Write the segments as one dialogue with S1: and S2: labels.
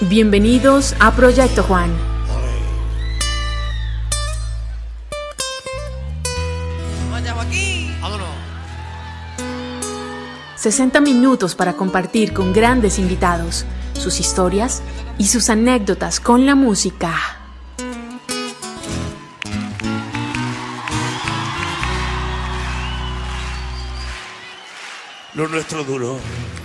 S1: Bienvenidos a Proyecto Juan.
S2: Vaya Joaquín, vámonos.
S1: 60 minutos para compartir con grandes invitados sus historias y sus anécdotas con la música.
S3: Lo nuestro duró.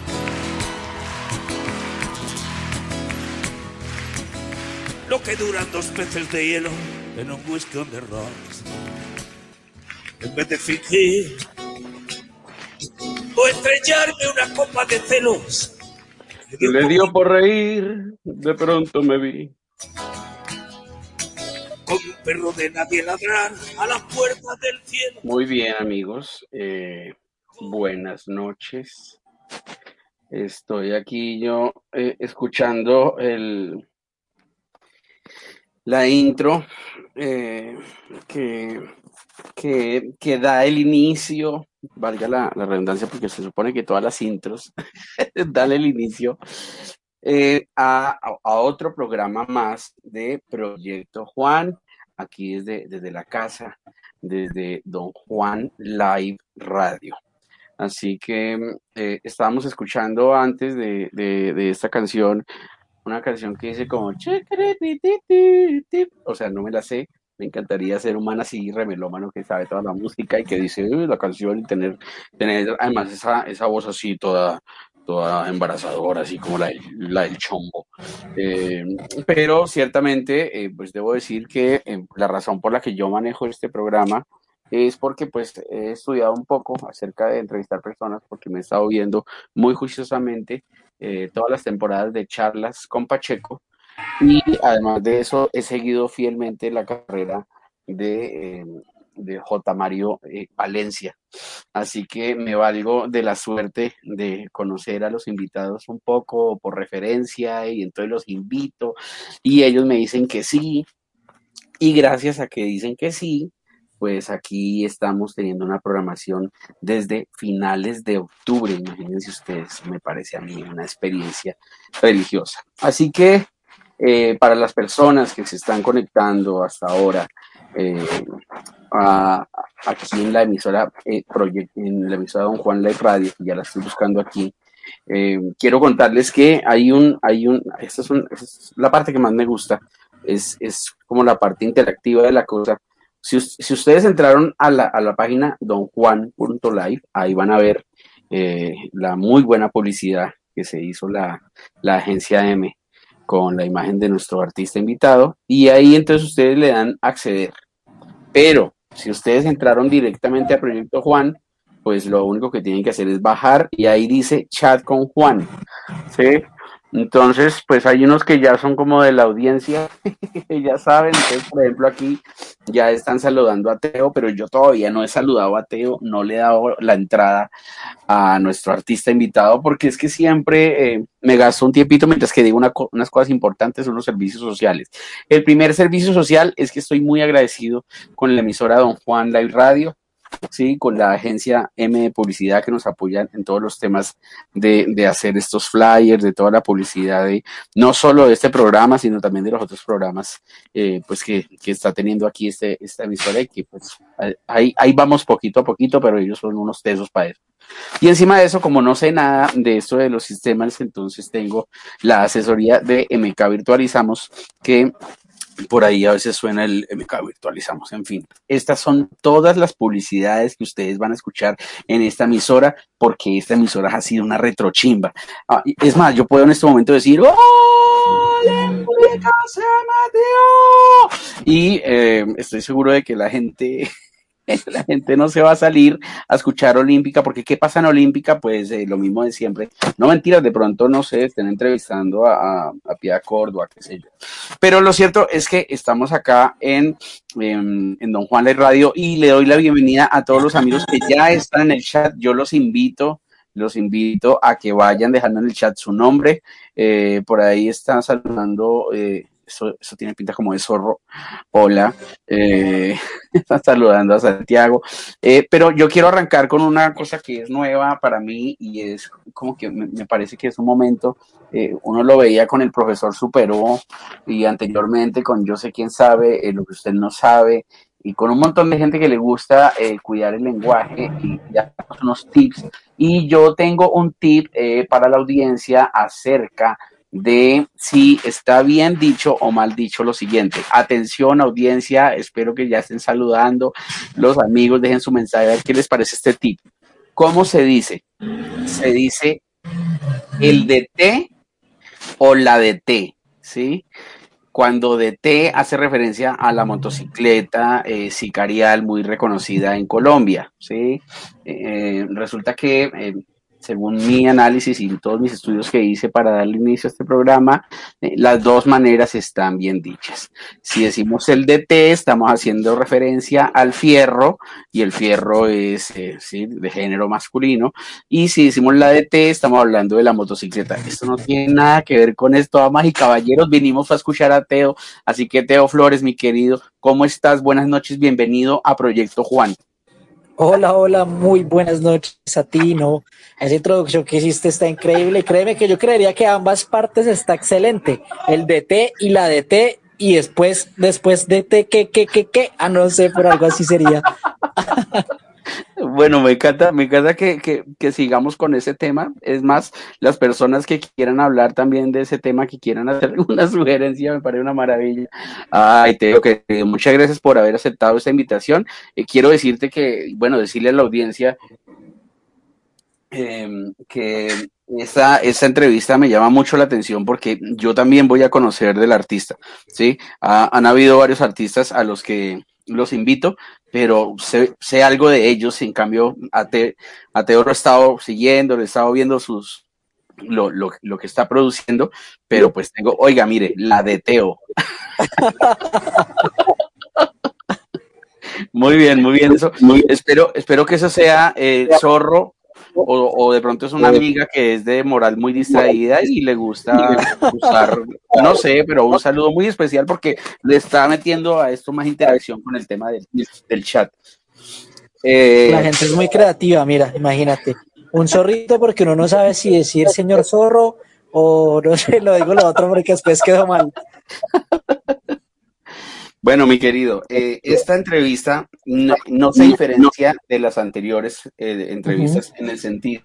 S3: Lo que duran 2 peces de hielo en un whisky on the rocks. En vez de fingir o estrellarme una copa de celos.
S4: Le dio por reír, de pronto me vi.
S3: Con un perro de nadie ladrar a las puertas del cielo.
S4: Muy bien, amigos. Buenas noches. Estoy aquí yo escuchando la intro que da el inicio, valga la redundancia porque se supone que todas las intros dan el inicio a otro programa más de Proyecto Juan, aquí desde la casa, desde Don Juan Live Radio. Así que estábamos escuchando antes de esta canción, una canción que dice como, o sea, no me la sé, me encantaría ser un man así remelómano que sabe toda la música y que dice la canción y tener además esa voz así toda embarazadora, así como la del Chombo. Pero ciertamente, pues debo decir que la razón por la que yo manejo este programa es porque pues he estudiado un poco acerca de entrevistar personas, porque me he estado viendo muy juiciosamente todas las temporadas de Charlas con Pacheco, y además de eso he seguido fielmente la carrera de J. Mario Valencia. Así que me valgo de la suerte de conocer a los invitados un poco por referencia y entonces los invito y ellos me dicen que sí, y gracias a que dicen que sí, pues aquí estamos teniendo una programación desde finales de octubre. Imagínense ustedes, me parece a mí una experiencia religiosa. Así que para las personas que se están conectando hasta ahora aquí en la emisora en la emisora Don Juan Live Radio, que ya la estoy buscando aquí, quiero contarles que esta es la parte que más me gusta, es como la parte interactiva de la cosa. Si ustedes entraron a la página donjuan.live, ahí van a ver la muy buena publicidad que se hizo la agencia M con la imagen de nuestro artista invitado, y ahí entonces ustedes le dan acceder. Pero si ustedes entraron directamente a Proyecto Juan, pues lo único que tienen que hacer es bajar y ahí dice chat con Juan, ¿sí? Entonces, pues hay unos que ya son como de la audiencia, ya saben. Entonces, por ejemplo, aquí ya están saludando a Teo, pero yo todavía no he saludado a Teo, no le he dado la entrada a nuestro artista invitado, porque es que siempre me gasto un tiempito mientras que digo unas cosas importantes, son los servicios sociales. El primer servicio social es que estoy muy agradecido con la emisora Don Juan Live Radio, sí, con la agencia M de Publicidad, que nos apoya en todos los temas de hacer estos flyers, de toda la publicidad, no solo de este programa, sino también de los otros programas pues que está teniendo aquí esta emisora, y que pues ahí vamos poquito a poquito, pero ellos son unos tesos para eso. Y encima de eso, como no sé nada de esto de los sistemas, entonces tengo la asesoría de MK Virtualizamos, que por ahí a veces suena el MK Virtualizamos. En fin, estas son todas las publicidades que ustedes van a escuchar en esta emisora, porque esta emisora ha sido una retrochimba. Es más, yo puedo en este momento decir ¡Olímpica se metió! Y estoy seguro de que la gente no se va a salir a escuchar Olímpica, porque ¿qué pasa en Olímpica? Pues lo mismo de siempre. No, mentiras, de pronto, no sé, estén entrevistando a Pia Córdoba, qué sé yo. Pero lo cierto es que estamos acá en Don Juan Live Radio, y le doy la bienvenida a todos los amigos que ya están en el chat. Yo los invito a que vayan dejando en el chat su nombre. Por ahí está saludando eso tiene pinta como de zorro. Hola, está saludando a Santiago. Pero yo quiero arrancar con una cosa que es nueva para mí y es como que me parece que es un momento, uno lo veía con el profesor Superó y anteriormente con Yo sé quién sabe, lo que usted no sabe, y con un montón de gente que le gusta cuidar el lenguaje y dar unos tips. Y yo tengo un tip para la audiencia acerca de si está bien dicho o mal dicho lo siguiente. Atención, audiencia, espero que ya estén saludando los amigos, dejen su mensaje, a ver qué les parece este tip. ¿Cómo se dice? Se dice el de té o la de té, ¿sí? Cuando de T hace referencia a la motocicleta sicarial muy reconocida en Colombia, ¿sí? Resulta que, según mi análisis y todos mis estudios que hice para darle inicio a este programa, las dos maneras están bien dichas. Si decimos el de T, estamos haciendo referencia al fierro, y el fierro es ¿sí? de género masculino, y si decimos la de T, estamos hablando de la motocicleta. Esto no tiene nada que ver con esto, damas y caballeros, vinimos a escuchar a Teo, así que Teo Flores, mi querido, ¿cómo estás? Buenas noches, bienvenido a Proyecto Juan.
S5: Hola, hola, muy buenas noches a ti, ¿no? Esa introducción que hiciste está increíble. Créeme que yo creería que ambas partes está excelente. El de T y la de T, y después de T, ¿qué? Ah, no sé, pero algo así sería.
S4: Bueno, me encanta que sigamos con ese tema. Es más, las personas que quieran hablar también de ese tema, que quieran hacer una sugerencia, me parece una maravilla. Ay, Teo, que muchas gracias por haber aceptado esta invitación. Quiero decirte que, bueno, decirle a la audiencia que esta entrevista me llama mucho la atención porque yo también voy a conocer del artista, ¿sí? Han habido varios artistas a los que los invito, pero sé algo de ellos. En cambio, a Teo lo he estado siguiendo, le he estado viendo lo que está produciendo, pero pues tengo, oiga, mire, la de Teo. Muy bien, eso. Espero que eso sea Zorro, o de pronto es una amiga que es de moral muy distraída y le gusta usar, no sé, pero un saludo muy especial porque le está metiendo a esto más interacción con el tema del chat.
S5: La gente es muy creativa, mira, imagínate. Un zorrito porque uno no sabe si decir señor zorro o no sé, lo digo lo otro porque después quedó mal.
S4: Bueno, mi querido, esta entrevista no se diferencia de las anteriores entrevistas en el sentido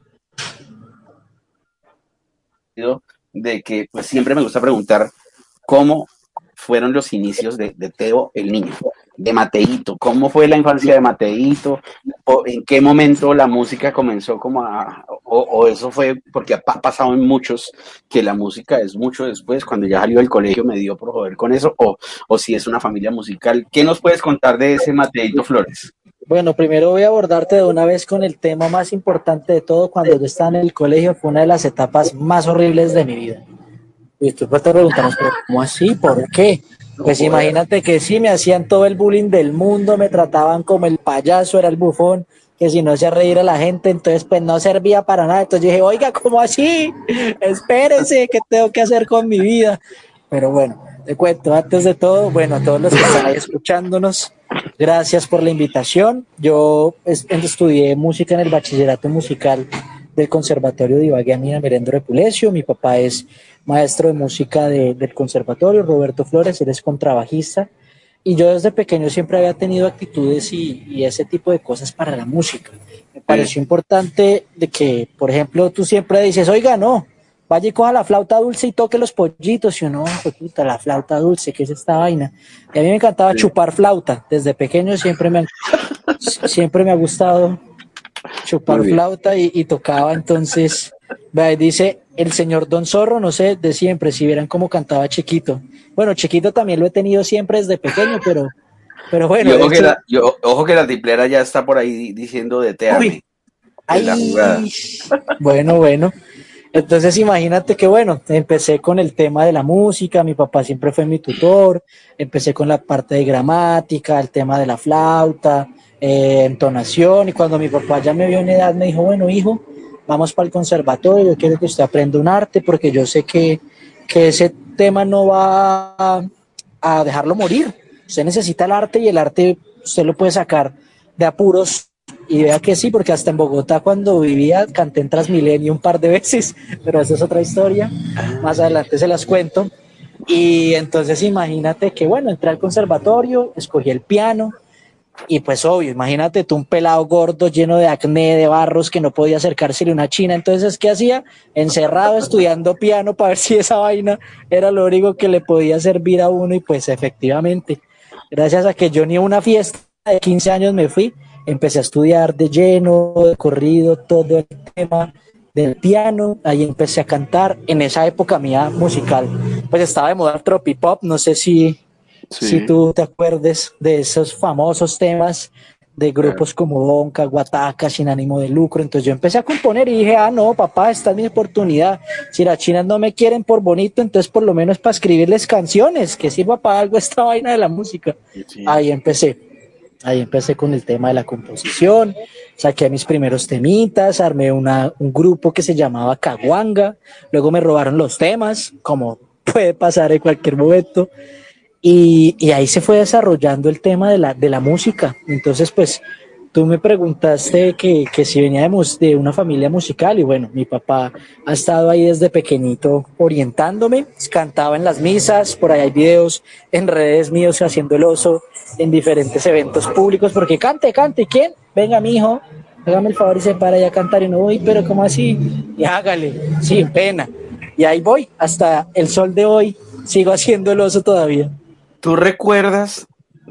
S4: de que pues, siempre me gusta preguntar cómo fueron los inicios de Teo el niño, de Mateito. ¿Cómo fue la infancia de Mateito? ¿En qué momento la música comenzó como o eso fue, porque ha pasado en muchos, que la música es mucho después, cuando ya salió del colegio me dio por joder con eso, o si es una familia musical? ¿Qué nos puedes contar de ese Mateito Flores?
S5: Bueno, primero voy a abordarte de una vez con el tema más importante de todo. Cuando yo estaba en el colegio fue una de las etapas más horribles de mi vida. Y tú te preguntarás, pero ¿cómo así? ¿Por qué? Pues imagínate que sí, me hacían todo el bullying del mundo, me trataban como el payaso, era el bufón, que si no hacía reír a la gente, entonces pues no servía para nada. Entonces dije, oiga, ¿cómo así? Espérese, ¿qué tengo que hacer con mi vida? Pero bueno, te cuento, antes de todo, bueno, a todos los que están ahí escuchándonos, gracias por la invitación. Yo estudié música en el bachillerato musical del Conservatorio de Ibagué, Mina Merendro de Pulecio. Mi papá es maestro de música del conservatorio, Roberto Flores, él es contrabajista, y yo desde pequeño siempre había tenido actitudes y ese tipo de cosas para la música. Me pareció importante de que, por ejemplo, tú siempre dices, oiga, no, vaya y coja la flauta dulce y toque los pollitos, y uno, puta, la flauta dulce, ¿qué es esta vaina? Y a mí me encantaba chupar flauta, desde pequeño siempre me ha gustado chupar flauta y tocaba. Entonces, dice el señor Don Zorro, no sé, de siempre, si vieran cómo cantaba chiquito. Bueno, chiquito también lo he tenido siempre desde pequeño, pero bueno.
S4: Ojo que la triplera ya está por ahí diciendo de teame.
S5: Bueno. Entonces imagínate que bueno, empecé con el tema de la música, mi papá siempre fue mi tutor, empecé con la parte de gramática, el tema de la flauta, entonación, y cuando mi papá ya me vio en edad me dijo, bueno hijo, vamos para el conservatorio, yo quiero que usted aprenda un arte porque yo sé que ese tema no va a dejarlo morir. Usted necesita el arte y el arte usted lo puede sacar de apuros. Y vea que sí, porque hasta en Bogotá cuando vivía canté en Transmilenio un par de veces, pero esa es otra historia, más adelante se las cuento. Y entonces imagínate que bueno, entré al conservatorio, escogí el piano y pues obvio, imagínate tú un pelado gordo lleno de acné, de barros, que no podía acercársele una china. Entonces, ¿qué hacía? Encerrado estudiando piano para ver si esa vaina era lo único que le podía servir a uno. Y pues efectivamente, gracias a que yo ni a una fiesta de 15 años me fui, empecé a estudiar de lleno, de corrido, todo el tema del piano. Ahí empecé a cantar. En esa época mía musical, pues estaba de moda el tropipop. No sé si tú te acuerdes de esos famosos temas de grupos como Bonca, Guataca, Sin Ánimo de Lucro. Entonces yo empecé a componer y dije, no, papá, esta es mi oportunidad. Si las chinas no me quieren por bonito, entonces por lo menos para escribirles canciones, que sirva para algo esta vaina de la música. Sí. Ahí empecé con el tema de la composición, saqué mis primeros temitas, armé un grupo que se llamaba Caguanga, luego me robaron los temas, como puede pasar en cualquier momento, y ahí se fue desarrollando el tema de la música. Entonces, pues, tú me preguntaste que si venía de una familia musical, y bueno, mi papá ha estado ahí desde pequeñito orientándome, cantaba en las misas, por ahí hay videos en redes míos haciendo el oso en diferentes eventos públicos, porque cante, ¿quién? Venga, mijo, hágame el favor y se para ya a cantar, y no voy, pero ¿cómo así? Y hágale, sin pena, y ahí voy, hasta el sol de hoy, sigo haciendo el oso todavía.
S4: ¿Tú recuerdas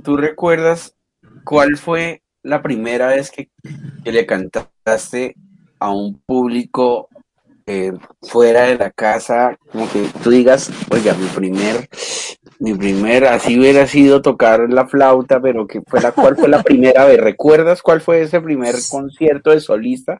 S4: cuál fue la primera vez que le cantaste a un público fuera de la casa? Como que tú digas, oiga, mi primer, así hubiera sido tocar la flauta, pero ¿cuál fue la primera vez? ¿Recuerdas cuál fue ese primer concierto de solista?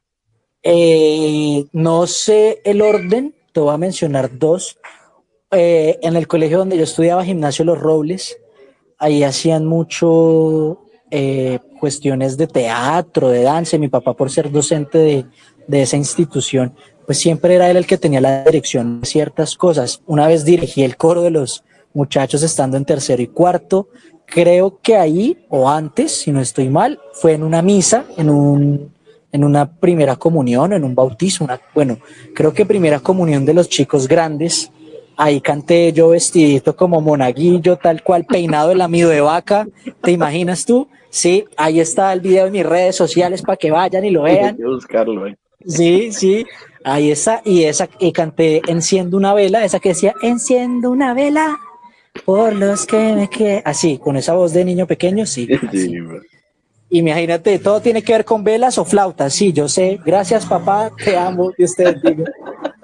S5: No sé el orden, te voy a mencionar dos. En el colegio donde yo estudiaba, Gimnasio Los Robles, ahí hacían mucho cuestiones de teatro, de danza. Mi papá, por ser docente de esa institución, pues siempre era él el que tenía la dirección de ciertas cosas. Una vez dirigí el coro de los muchachos estando en tercero y cuarto. Creo que ahí, o antes, si no estoy mal, fue en una misa, en una primera comunión, en un bautizo, creo que primera comunión de los chicos grandes. Ahí canté yo vestidito como monaguillo, tal cual, peinado de lamido de vaca. ¿Te imaginas tú? Sí, ahí está el video en mis redes sociales para que vayan y lo vean.
S4: Hay que buscarlo,
S5: Sí, ahí está. Y canté Enciendo una vela, esa que decía, enciendo una vela por los que me quieren. Así, con esa voz de niño pequeño, sí.
S4: Sí,
S5: y imagínate, todo tiene que ver con velas o flautas. Sí, yo sé. Gracias, papá, te amo, Dios te bendiga.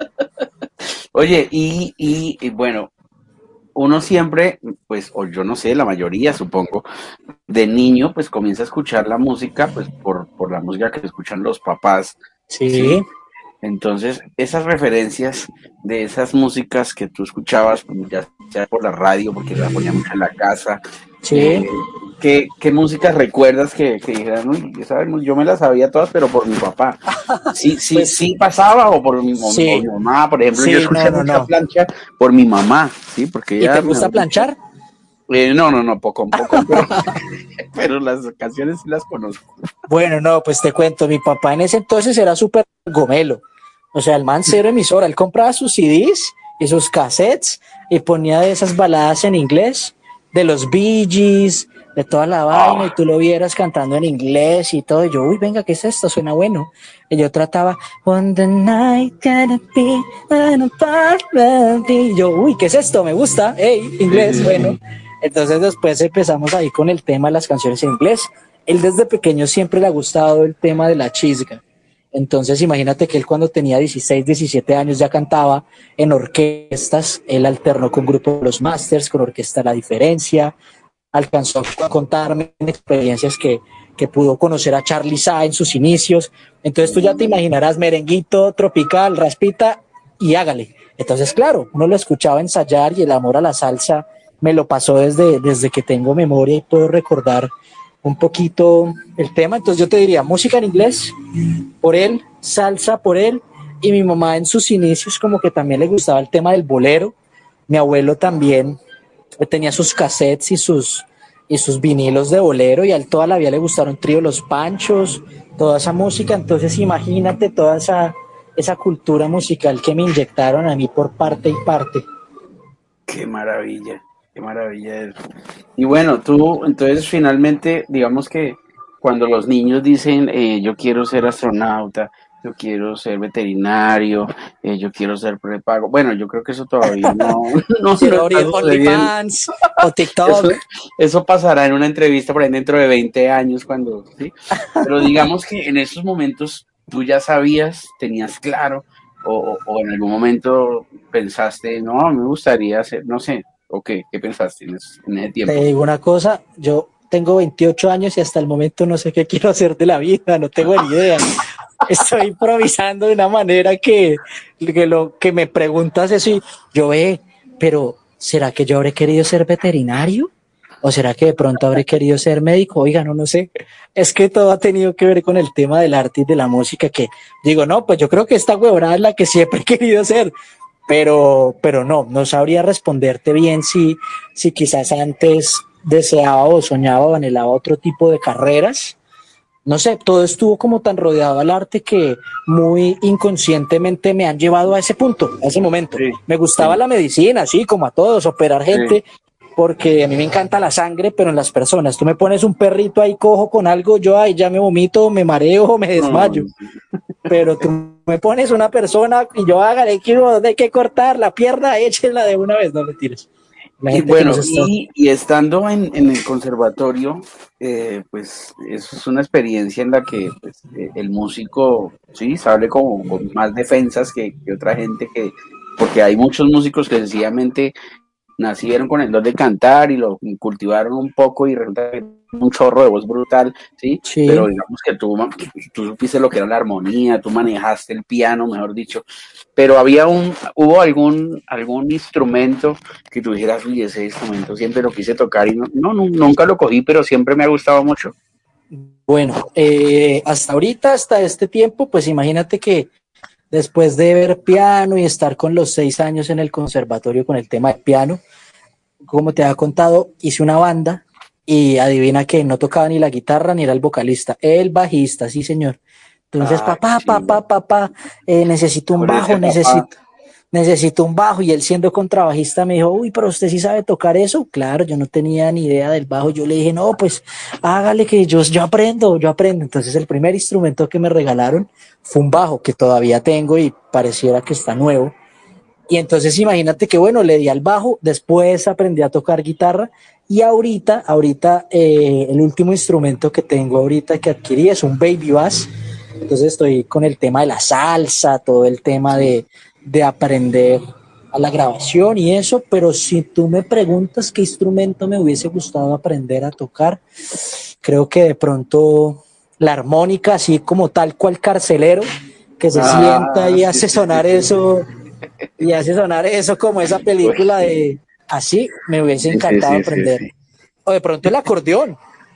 S4: Oye, y bueno, uno siempre, pues, o yo no sé, la mayoría supongo, de niño, pues comienza a escuchar la música, pues por la música que escuchan los papás.
S5: Sí.
S4: Entonces, esas referencias de esas músicas que tú escuchabas, ya sea por la radio, porque la poníamos en la casa,
S5: sí.
S4: ¿Qué músicas recuerdas que dijeran, uy, yo me las sabía todas, pero por mi papá? Sí pasaba, o por mi mamá, por ejemplo, yo escuché mucha plancha por mi mamá, ¿sí? Porque
S5: ¿Y te gusta planchar?
S4: No, poco, pero las canciones sí las conozco.
S5: Bueno, no, pues te cuento, mi papá en ese entonces era súper gomelo, o sea, el man cero emisora, él compraba sus CDs y sus cassettes y ponía de esas baladas en inglés, de los Bee Gees, de toda la vaina, y tú lo vieras cantando en inglés y todo, y yo, uy, venga, ¿qué es esto? Suena bueno. Y yo trataba, on the night gonna be an apartment, y yo, uy, ¿qué es esto? Me gusta, inglés, bueno. Entonces después empezamos ahí con el tema de las canciones en inglés. Él desde pequeño siempre le ha gustado el tema de la chisga. Entonces imagínate que él cuando tenía 16, 17 años ya cantaba en orquestas. Él alternó con grupo Los Masters, con Orquesta La Diferencia. Alcanzó a contarme experiencias que pudo conocer a Charly Sa en sus inicios. Entonces tú ya te imaginarás merenguito, tropical, raspita y hágale. Entonces claro, uno lo escuchaba ensayar y el amor a la salsa me lo pasó desde que tengo memoria y puedo recordar un poquito el tema. Entonces yo te diría música en inglés por él, salsa por él, y mi mamá en sus inicios como que también le gustaba el tema del bolero. Mi abuelo también tenía sus cassettes y sus vinilos de bolero, y a él toda la vida le gustaron Trío Los Panchos, toda esa música. Entonces imagínate toda esa cultura musical que me inyectaron a mí por parte y parte.
S4: Qué maravilla eso. Y bueno, tú, entonces finalmente, digamos que cuando los niños dicen, yo quiero ser astronauta, yo quiero ser veterinario, yo quiero ser prepago, bueno, yo creo que eso todavía no
S5: Quiero abrir
S4: está sucediendo.
S5: OnlyFans o TikTok.
S4: Eso pasará en una entrevista por ahí dentro de 20 años, ¿sí? Pero digamos que en esos momentos tú ya sabías, tenías claro, o en algún momento pensaste, no, me gustaría hacer, no sé, o qué pensaste en ese tiempo.
S5: Te digo una cosa, yo tengo 28 años y hasta el momento no sé qué quiero hacer de la vida, no tengo ni idea. Estoy improvisando de una manera que lo que me preguntas eso y yo pero ¿será que yo habré querido ser veterinario? ¿O será que de pronto habré querido ser médico? Oiga, no sé. Es que todo ha tenido que ver con el tema del arte y de la música, que digo, no, pues yo creo que esta huevonada es la que siempre he querido ser. Pero no sabría responderte bien si quizás antes deseaba o soñaba o anhelaba otro tipo de carreras. No sé, todo estuvo como tan rodeado al arte que muy inconscientemente me han llevado a ese punto, a ese momento.
S4: Sí,
S5: Me gustaba la medicina, sí, como a todos, operar gente, porque a mí me encanta la sangre, pero en las personas. Tú me pones un perrito ahí cojo con algo, yo ahí ya me vomito, me mareo, me desmayo. Pero tú me pones una persona y yo hágale que cortar la pierna, échenla de una vez, no me tires.
S4: Y bueno, y estando en el conservatorio, pues eso es una experiencia en la que pues, el músico, sí, sale como con más defensas que otra gente, porque hay muchos músicos que sencillamente nacieron con el don de cantar y lo cultivaron un poco y resulta que un chorro de voz brutal, ¿sí?
S5: Sí.
S4: Pero digamos que tú supiste lo que era la armonía, tú manejaste el piano, mejor dicho, pero hubo algún instrumento que tú dijeras, uy, ese instrumento siempre lo quise tocar y nunca lo cogí, pero siempre me ha gustado mucho.
S5: Bueno, hasta ahorita, hasta este tiempo, pues imagínate que después de ver piano y estar con los 6 años en el conservatorio con el tema de piano, como te había contado, hice una banda y adivina que no tocaba ni la guitarra ni era el vocalista, el bajista, sí señor. Entonces, papá, necesito un bajo, necesito un bajo. Y él siendo contrabajista me dijo, uy, pero usted sí sabe tocar eso. Claro, yo no tenía ni idea del bajo. Yo le dije, no, pues hágale que yo aprendo. Entonces el primer instrumento que me regalaron fue un bajo que todavía tengo y pareciera que está nuevo. Y entonces imagínate que bueno, le di al bajo, después aprendí a tocar guitarra y ahorita el último instrumento que tengo ahorita que adquirí es un baby bass. Entonces estoy con el tema de la salsa, todo el tema de aprender a la grabación y eso, pero si tú me preguntas qué instrumento me hubiese gustado aprender a tocar, creo que de pronto la armónica, así como tal cual carcelero, que se sienta y hace sonar eso, y hace sonar eso como esa película de... Así me hubiese encantado aprender. Sí. O de pronto el acordeón.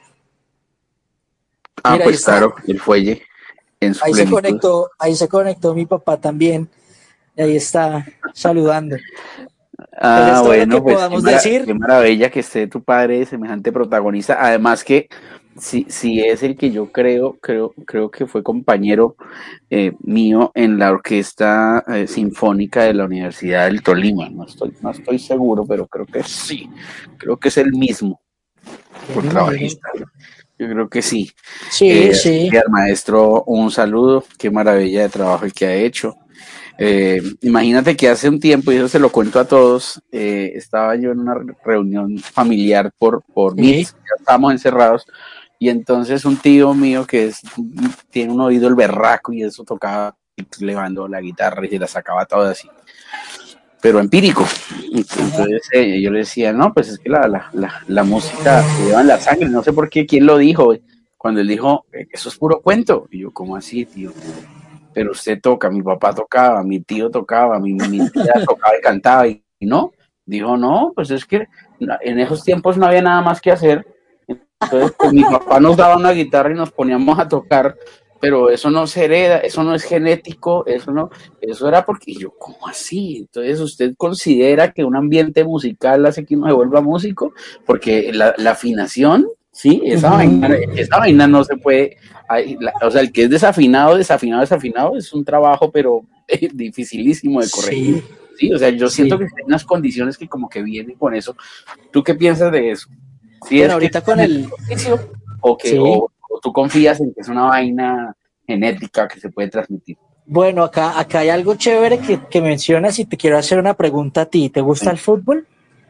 S4: Mira, pues claro, el fuelle.
S5: Ahí se conectó mi papá también. Y ahí está saludando.
S4: Bueno, pues qué maravilla que esté tu padre semejante protagonista. Además que si es el que yo creo que fue compañero mío en la orquesta sinfónica de la Universidad del Tolima. No estoy seguro, pero creo que sí. Creo que es el mismo contrabajista. Yo creo que sí.
S5: Sí, sí.
S4: Al maestro, un saludo. Qué maravilla de trabajo el que ha hecho. Imagínate que hace un tiempo, y eso se lo cuento a todos, estaba yo en una reunión familiar por Meet, ya estábamos encerrados, y entonces un tío mío que tiene un oído el berraco y eso tocaba levando la guitarra y se la sacaba toda así, pero empírico. Entonces yo le decía, no, pues es que la música se lleva en la sangre, no sé por qué, quién lo dijo, cuando él dijo, eso es puro cuento, y yo, ¿cómo así, tío? Pero usted toca, mi papá tocaba, mi tío tocaba, mi tía tocaba y cantaba, y no, dijo, no, pues es que en esos tiempos no había nada más que hacer, entonces pues mi papá nos daba una guitarra y nos poníamos a tocar, pero eso no se hereda, eso no es genético, eso era porque yo, ¿cómo así? Entonces, ¿usted considera que un ambiente musical hace que uno se vuelva músico? Porque la afinación, sí, esa vaina no se puede, o sea, el que es desafinado es un trabajo, pero dificilísimo de corregir. Sí, o sea, yo siento que hay unas condiciones que como que vienen con eso. ¿Tú qué piensas de eso? ¿Sí
S5: Bueno,
S4: es
S5: ahorita
S4: que
S5: con el...
S4: o tú confías en que es una vaina genética que se puede transmitir?
S5: Bueno, acá hay algo chévere que mencionas y te quiero hacer una pregunta a ti. ¿Te gusta el fútbol?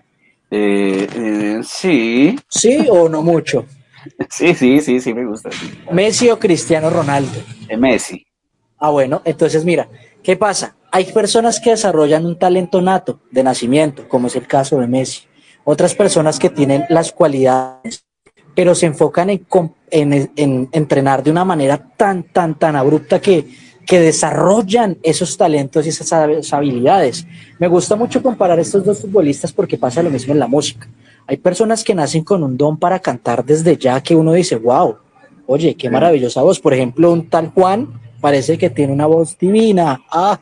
S4: Sí.
S5: ¿Sí o no mucho?
S4: Sí, me gusta. Sí.
S5: ¿Messi o Cristiano Ronaldo?
S4: Messi.
S5: Ah, bueno, entonces mira, ¿qué pasa? Hay personas que desarrollan un talento nato de nacimiento, como es el caso de Messi. Otras personas que tienen las cualidades, pero se enfocan en entrenar de una manera tan abrupta que desarrollan esos talentos y esas habilidades. Me gusta mucho comparar estos dos futbolistas porque pasa lo mismo en la música. Hay personas que nacen con un don para cantar desde ya que uno dice, wow, oye, qué maravillosa voz. Por ejemplo, un tal Juan parece que tiene una voz divina. Ah.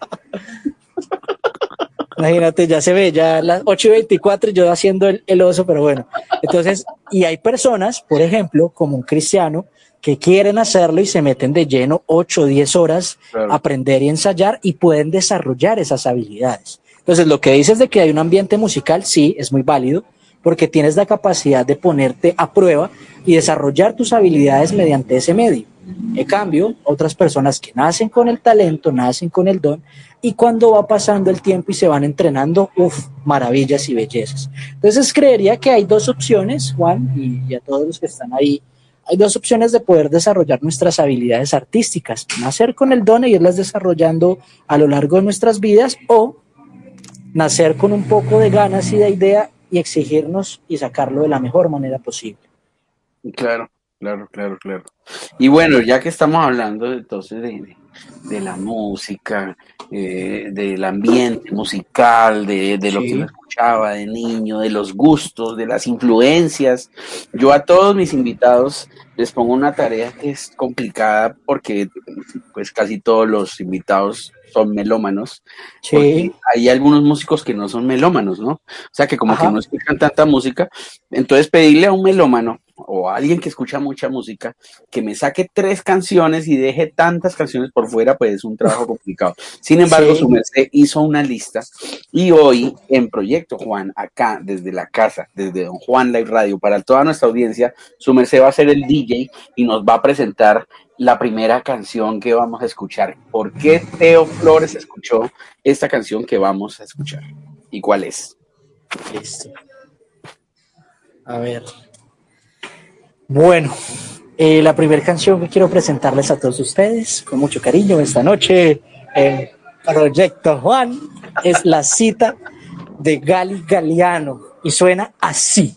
S5: Imagínate, ya se ve, ya a las 8:24 yo haciendo el oso, pero bueno. Entonces, y hay personas, por ejemplo, como un Cristiano, que quieren hacerlo y se meten de lleno 8 o 10 horas a aprender y ensayar y pueden desarrollar esas habilidades. Entonces, lo que dices de que hay un ambiente musical, sí, es muy válido, porque tienes la capacidad de ponerte a prueba y desarrollar tus habilidades mediante ese medio. En cambio, otras personas que nacen con el talento, nacen con el don, y cuando va pasando el tiempo y se van entrenando, maravillas y bellezas. Entonces creería que hay dos opciones, Juan, y a todos los que están ahí, hay dos opciones de poder desarrollar nuestras habilidades artísticas: nacer con el don e irlas desarrollando a lo largo de nuestras vidas, o nacer con un poco de ganas y de idea y exigirnos y sacarlo de la mejor manera posible.
S4: Claro. Y bueno, ya que estamos hablando entonces de la música, del ambiente musical, de lo que uno escuchaba de niño, de los gustos, de las influencias, yo a todos mis invitados les pongo una tarea que es complicada porque pues casi todos los invitados son melómanos, porque hay algunos músicos que no son melómanos, ¿no? O sea, que como que no escuchan tanta música. Entonces pedirle a un melómano o a alguien que escucha mucha música que me saque 3 canciones y deje tantas canciones por fuera, pues es un trabajo complicado. Sin embargo, su merced hizo una lista y hoy en Proyecto Juan, acá desde la casa, desde Don Juan Live Radio, para toda nuestra audiencia, su merced va a ser el DJ y nos va a presentar la primera canción que vamos a escuchar. ¿Por qué Teo Flores escuchó esta canción que vamos a escuchar? ¿Y cuál es?
S5: Listo. A ver. Bueno, la primera canción que quiero presentarles a todos ustedes, con mucho cariño esta noche, en Proyecto Juan, es La Cita de Gali Galiano y suena así.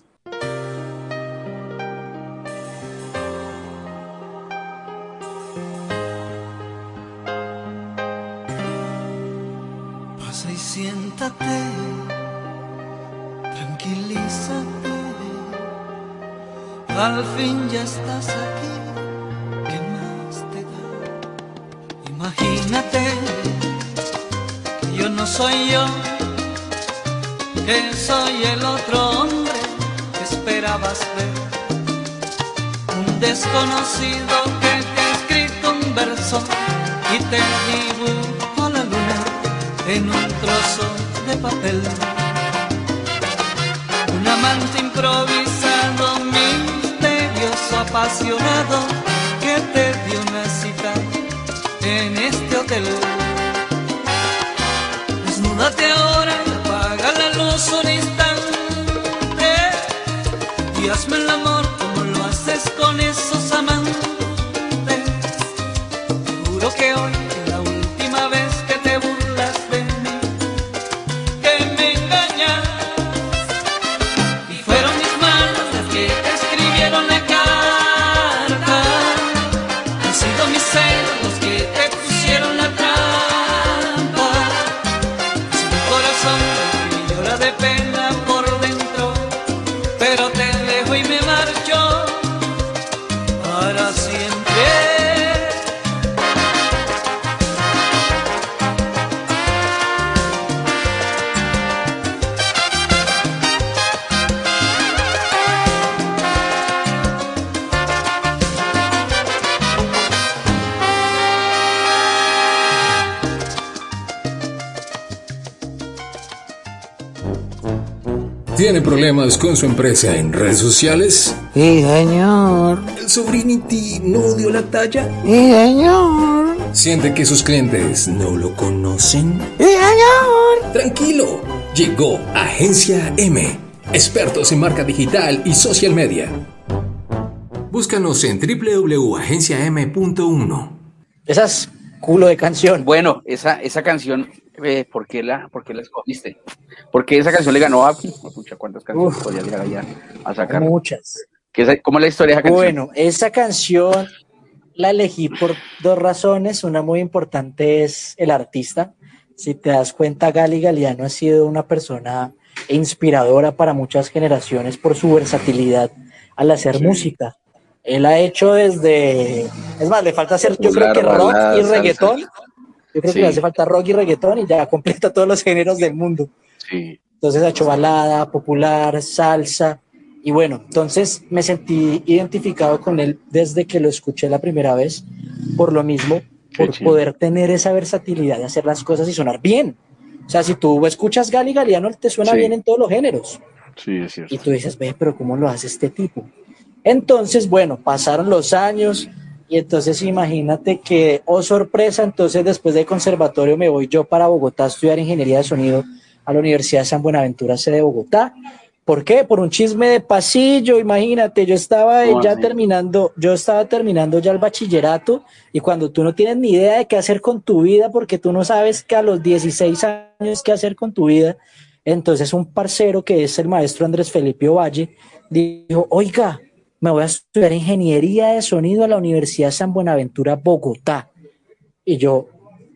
S2: Pasa y siéntate, tranquilízate, al fin ya estás aquí, ¿qué más te da? Imagínate que yo no soy yo, que soy el otro hombre que esperabas ver, un desconocido que te ha escrito un verso y te dibujo la luna en un trozo de papel, un amante improvisado, misterioso, apasionado, que te dio una cita en este hotel. Desnúdate ahora, apaga la luz un instante y hazme el amor como lo haces con esos amantes. Te juro que hoy es la última vez que te burlas de mí, que me engañas, y fueron mis manos las que te escribieron la carta, han sido mis celos los que te pusieron la trama.
S6: ¿Tiene problemas con su empresa en redes sociales?
S5: Sí, señor.
S6: ¿El Sobrinity no dio la talla?
S5: Sí, señor.
S6: ¿Siente que sus clientes no lo conocen?
S5: Sí, señor.
S6: Tranquilo, llegó Agencia M, expertos en marca digital y social media. Búscanos en www.agenciam.1.
S5: Esas culo de canción.
S4: Bueno, esa canción, ¿por qué la escogiste? Porque esa canción le ganó a... Pucha, ¿cuántas canciones podría llegar allá a sacar?
S5: Muchas.
S4: ¿Cómo es la historia de esa canción?
S5: Bueno, esa canción la elegí por dos razones. Una muy importante es el artista. Si te das cuenta, Gali Galiano ha sido una persona inspiradora para muchas generaciones por su versatilidad al hacer música. Él ha hecho desde... Es más, le falta hacer, yo creo que rock y reggaetón. Yo creo que le hace falta rock y reggaetón y ya completa todos los géneros del mundo.
S4: Sí.
S5: Entonces ha hecho balada, popular, salsa. Y bueno, entonces me sentí identificado con él desde que lo escuché la primera vez. Por lo mismo, por poder tener esa versatilidad de hacer las cosas y sonar bien. O sea, si tú escuchas Gali Galiano, te suena bien en todos los géneros.
S4: Sí, es cierto.
S5: Y tú dices, ve, pero ¿cómo lo hace este tipo? Entonces, bueno, pasaron los años y entonces imagínate que, oh sorpresa, entonces después del conservatorio me voy yo para Bogotá a estudiar ingeniería de sonido a la Universidad de San Buenaventura, sede de Bogotá. ¿Por qué? Por un chisme de pasillo, imagínate, yo estaba terminando ya el bachillerato y cuando tú no tienes ni idea de qué hacer con tu vida, porque tú no sabes que a los 16 años qué hacer con tu vida, entonces un parcero que es el maestro Andrés Felipe Ovalle dijo, oiga, me voy a estudiar ingeniería de sonido a la Universidad de San Buenaventura, Bogotá. Y yo,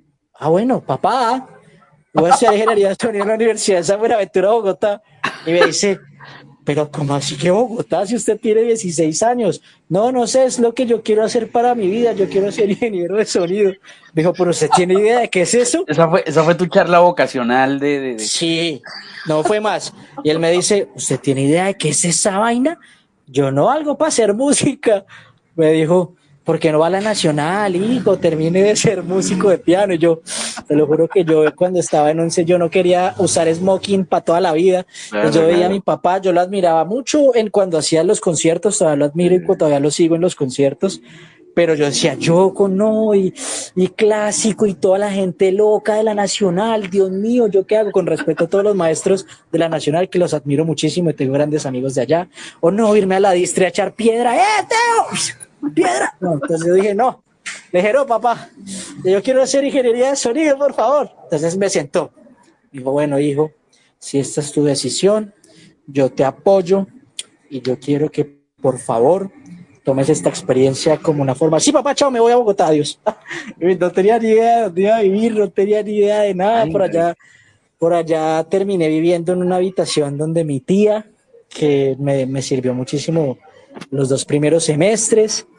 S5: bueno, papá, voy a estudiar ingeniería de sonido a la Universidad de San Buenaventura, Bogotá. Y me dice, pero ¿cómo así que Bogotá si usted tiene 16 años? No sé, es lo que yo quiero hacer para mi vida, yo quiero ser ingeniero de sonido. Dijo, pero ¿usted tiene idea de qué es eso?
S4: Esa fue tu charla vocacional de...
S5: Sí, no fue más. Y él me dice, ¿usted tiene idea de qué es esa vaina? Yo no, algo para hacer música. Me dijo, ¿por qué no va a la Nacional, hijo? Termine de ser músico de piano. Y yo, te lo juro que yo cuando estaba en 11 yo no quería usar smoking para toda la vida. Pues yo veía a mi papá, yo lo admiraba mucho cuando hacía los conciertos, todavía lo admiro y todavía lo sigo en los conciertos. Pero yo decía, y clásico y toda la gente loca de la Nacional, Dios mío, ¿yo qué hago? Con respeto a todos los maestros de la Nacional, que los admiro muchísimo y tengo grandes amigos de allá. O no, irme a la distri a echar piedra, Teo, piedra. No, entonces yo dije, no, le dije, no, papá, yo quiero hacer ingeniería de sonido, por favor. Entonces me sentó. Dijo, bueno, hijo, si esta es tu decisión, yo te apoyo y yo quiero que, por favor, tomes esta experiencia como una forma. Sí, papá, chao, me voy a Bogotá, adiós. No tenía ni idea de dónde iba a vivir, no tenía ni idea de nada. Por allá terminé viviendo en una habitación donde mi tía, que me sirvió muchísimo los 2 primeros semestres.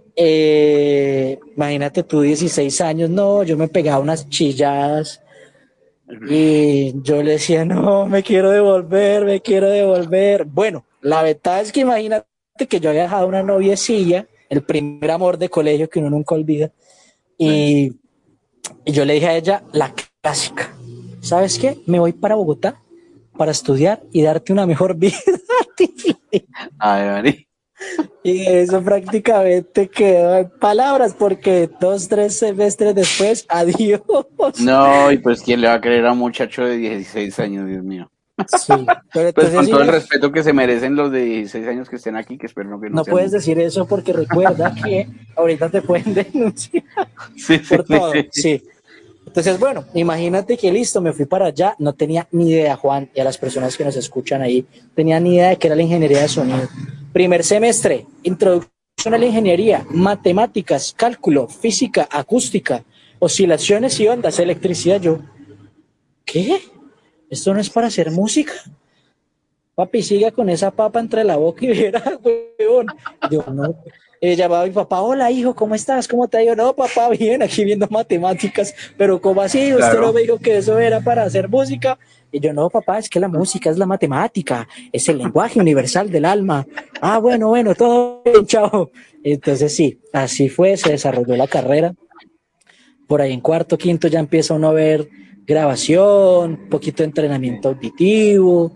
S5: Imagínate tú, 16 años, no, yo me pegaba unas chilladas y yo le decía, no, me quiero devolver. Bueno, la verdad es que imagínate que yo había dejado una noviecilla, el primer amor de colegio que uno nunca olvida, y yo le dije a ella la clásica, ¿sabes qué? Me voy para Bogotá para estudiar y darte una mejor vida.
S4: Ay, Mari.
S5: Y eso prácticamente quedó en palabras porque 2-3 semestres después, adiós.
S4: No, y pues ¿quién le va a creer a un muchacho de 16 años, Dios mío?
S5: Sí, pero
S4: pues con todo el
S5: sí,
S4: respeto que se merecen los de 16 años que estén aquí, que espero que
S5: no puedes decir eso porque recuerda que ahorita te pueden denunciar por todo. Sí. Entonces, bueno, imagínate que listo, me fui para allá, no tenía ni idea, Juan, y a las personas que nos escuchan ahí, tenía ni idea de qué era la ingeniería de sonido. Primer semestre, introducción a la ingeniería, matemáticas, cálculo, física, acústica, oscilaciones y ondas, electricidad. Yo, ¿qué? ¿Esto no es para hacer música? Papi, siga con esa papa entre la boca y viera, huevón. Yo, no. Llamaba a mi papá, hola hijo, ¿cómo estás? ¿Cómo te ha ido? No, papá, bien, aquí viendo matemáticas. Pero ¿cómo así? Usted no me dijo que eso era para hacer música. Y yo, no, papá, es que la música es la matemática, es el lenguaje universal del alma. Ah, bueno, todo bien, chao. Entonces sí, así fue, se desarrolló la carrera. Por ahí en cuarto, quinto ya empieza uno a ver grabación, un poquito de entrenamiento auditivo,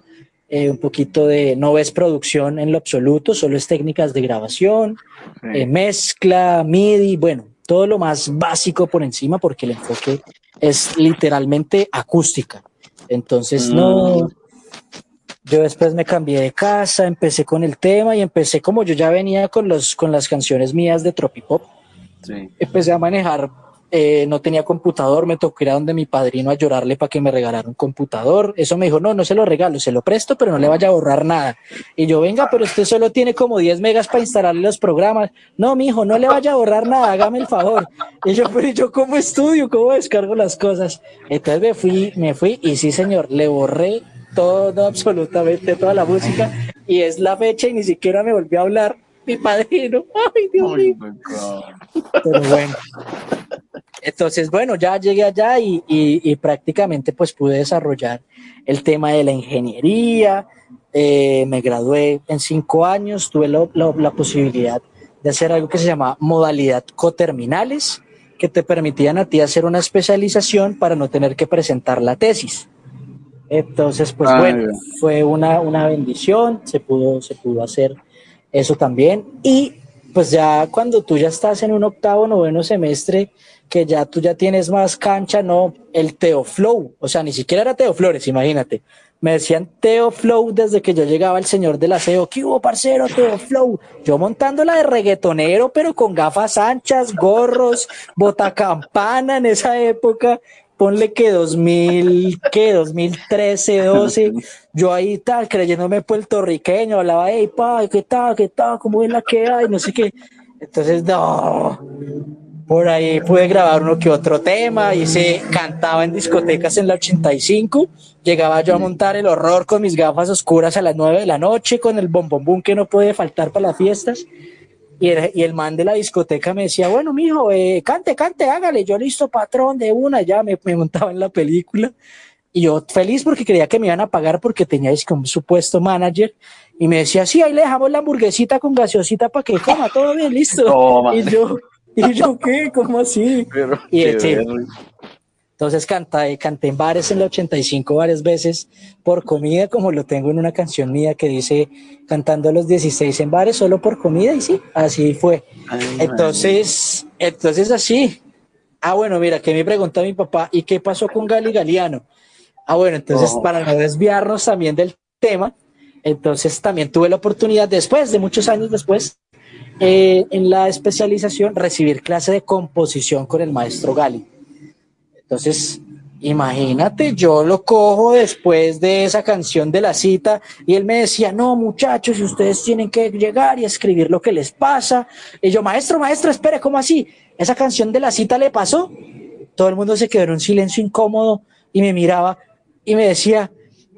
S5: un poquito de, no ves producción en lo absoluto, solo es técnicas de grabación, mezcla, MIDI, bueno, todo lo más básico por encima, porque el enfoque es literalmente acústica. Entonces yo después me cambié de casa, empecé con el tema y empecé, como yo ya venía con las canciones mías de Tropipop, empecé a manejar. No tenía computador, me tocó ir a donde mi padrino a llorarle para que me regalara un computador. Eso me dijo, no se lo regalo, se lo presto, pero no le vaya a borrar nada. Y yo, venga, pero usted solo tiene como 10 megas para instalarle los programas. No, mijo, no le vaya a borrar nada, hágame el favor. Y yo, pero yo ¿cómo estudio? ¿Cómo descargo las cosas? Entonces me fui y sí, señor, le borré todo, absolutamente toda la música, y es la fecha y ni siquiera me volvió a hablar mi padrino. Ay, Dios mío. Pero bueno. Entonces, bueno, ya llegué allá y prácticamente pues pude desarrollar el tema de la ingeniería. Me gradué en 5 años, tuve la posibilidad de hacer algo que se llama modalidad coterminales, que te permitían a ti hacer una especialización para no tener que presentar la tesis. Entonces, pues bueno, fue una bendición, se pudo hacer eso también. Y pues ya cuando tú ya estás en un 8º, 9º semestre, que ya tú ya tienes más cancha, no, el Teoflow, o sea, ni siquiera era Teo Flores, imagínate, me decían Teoflow desde que yo llegaba el señor del aseo. ¿Qué hubo, parcero? Teoflow, yo montándola de reggaetonero, pero con gafas anchas, gorros, botacampana en esa época, ponle que 2013, 12, yo ahí tal, creyéndome puertorriqueño, hablaba, hey, pa, ¿qué tal, cómo es la que hay? No sé qué. Entonces, no, por ahí pude grabar uno que otro tema y se cantaba en discotecas en la 85, llegaba yo a montar el horror con mis gafas oscuras a las 9 de la noche, con el bombombum que no puede faltar para las fiestas. Y el man de la discoteca me decía, bueno, mijo, cante, hágale, yo listo, patrón, de una, ya me montaba en la película. Y yo feliz porque creía que me iban a pagar porque tenía un supuesto manager. Y me decía, sí, ahí le dejamos la hamburguesita con gaseosita para que coma, todo bien, listo. Oh, y yo, ¿qué? ¿Cómo así? Pero, entonces canté en bares en la 85 varias veces por comida, como lo tengo en una canción mía que dice cantando a los 16 en bares solo por comida, y sí, así fue. Entonces así. Bueno, mira, que me preguntó mi papá, ¿y qué pasó con Gali Galiano? Bueno, entonces para no desviarnos también del tema, entonces también tuve la oportunidad después, de muchos años después, en la especialización, recibir clase de composición con el maestro Gali. Entonces, imagínate, yo lo cojo después de esa canción de La Cita y él me decía, no, muchachos, ustedes tienen que llegar y escribir lo que les pasa. Y yo, maestro, espere, ¿cómo así? ¿Esa canción de La Cita le pasó? Todo el mundo se quedó en un silencio incómodo y me miraba y me decía,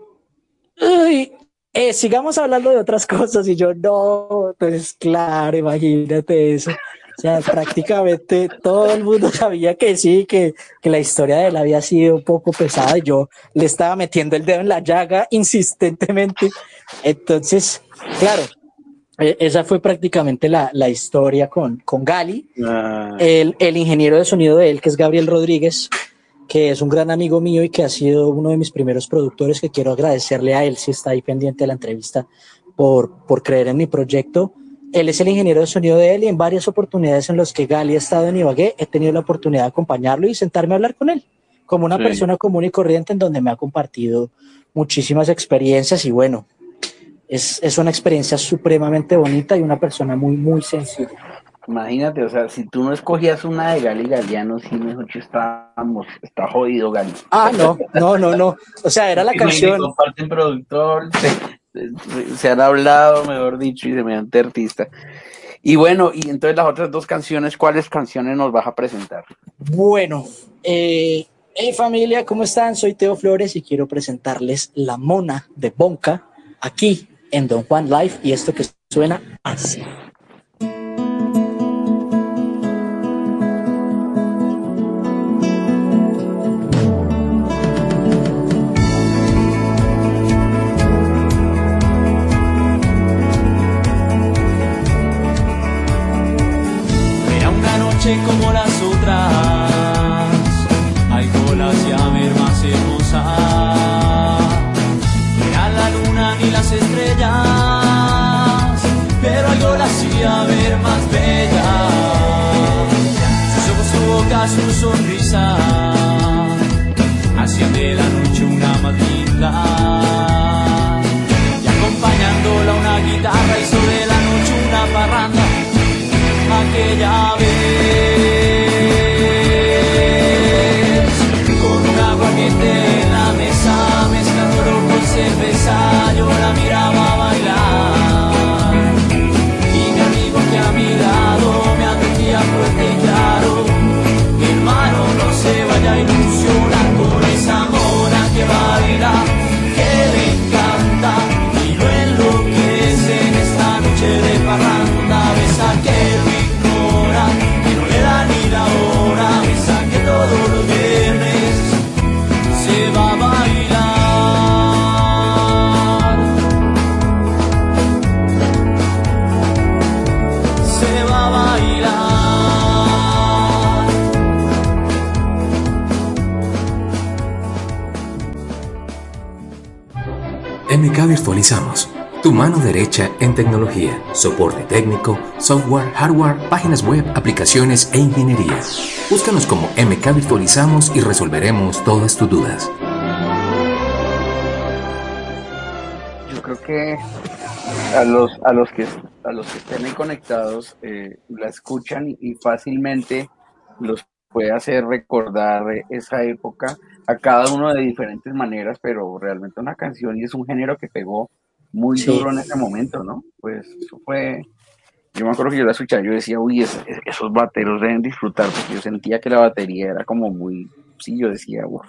S5: uy, sigamos hablando de otras cosas. Y yo, no, entonces, claro, imagínate eso. O sea, prácticamente todo el mundo sabía que sí, que la historia de él había sido un poco pesada y yo le estaba metiendo el dedo en la llaga insistentemente. Entonces, claro, esa fue prácticamente la historia con Gali. El ingeniero de sonido de él, que es Gabriel Rodríguez, que es un gran amigo mío y que ha sido uno de mis primeros productores, que quiero agradecerle a él, si está ahí pendiente de la entrevista, por creer en mi proyecto. Él es el ingeniero de sonido de él y en varias oportunidades en las que Gali ha estado en Ibagué, he tenido la oportunidad de acompañarlo y sentarme a hablar con él, como una persona común y corriente, en donde me ha compartido muchísimas experiencias y bueno, es una experiencia supremamente bonita y una persona muy, muy sensible.
S4: Imagínate, o sea, si tú no escogías una de Gali Galiano, sí, mejor está jodido Gali.
S5: No, o sea, era la canción.
S4: Comparten productor, se han hablado, mejor dicho, y semejante artista. Y bueno, y entonces las otras 2 canciones, ¿cuáles canciones nos vas a presentar?
S5: Bueno, hey familia, ¿cómo están? Soy Teo Flores y quiero presentarles La Mona de Bonka, aquí en Don Juan Live, y esto que suena así.
S2: Como las otras, hay olas y a ver más hermosa. Era la luna cerveza, hacían de la noche una más linda, y acompañándola una guitarra hizo de la noche una parranda, aquella vez, con un aguardiente en la mesa, mezclándolo con cerveza, yo la miraba bailar, y mi amigo que a mi lado me atendía fuerte y claro, mi hermano no se vaya a ilusionar con esa mona que baila, que le encanta y lo enloquece en esta noche de parranda. Besa que lo ignora, que no le da ni la hora, besa que todos los viernes se va a bailar, se va a bailar.
S6: MK Virtualizamos, tu mano derecha en tecnología, soporte técnico, software, hardware, páginas web, aplicaciones e ingeniería. Búscanos como MK Virtualizamos y resolveremos todas tus dudas.
S4: Yo creo que a los que estén ahí conectados la escuchan y fácilmente los puede hacer recordar esa época a cada uno de diferentes maneras, pero realmente una canción y es un género que pegó muy
S5: Sí.
S4: duro en ese momento, ¿no? Pues eso fue, yo me acuerdo que yo la escuchaba, yo decía, uy, esos bateros deben disfrutar, porque yo sentía que la batería era como muy, sí, yo decía, uff.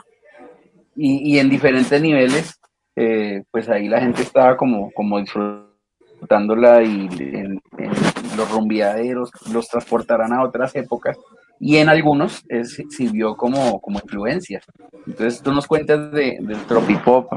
S4: Y en diferentes niveles, pues ahí la gente estaba como disfrutándola y en los rumbeaderos los transportarán a otras épocas y en algunos sirvió como influencia. Entonces tú nos cuentas del tropipop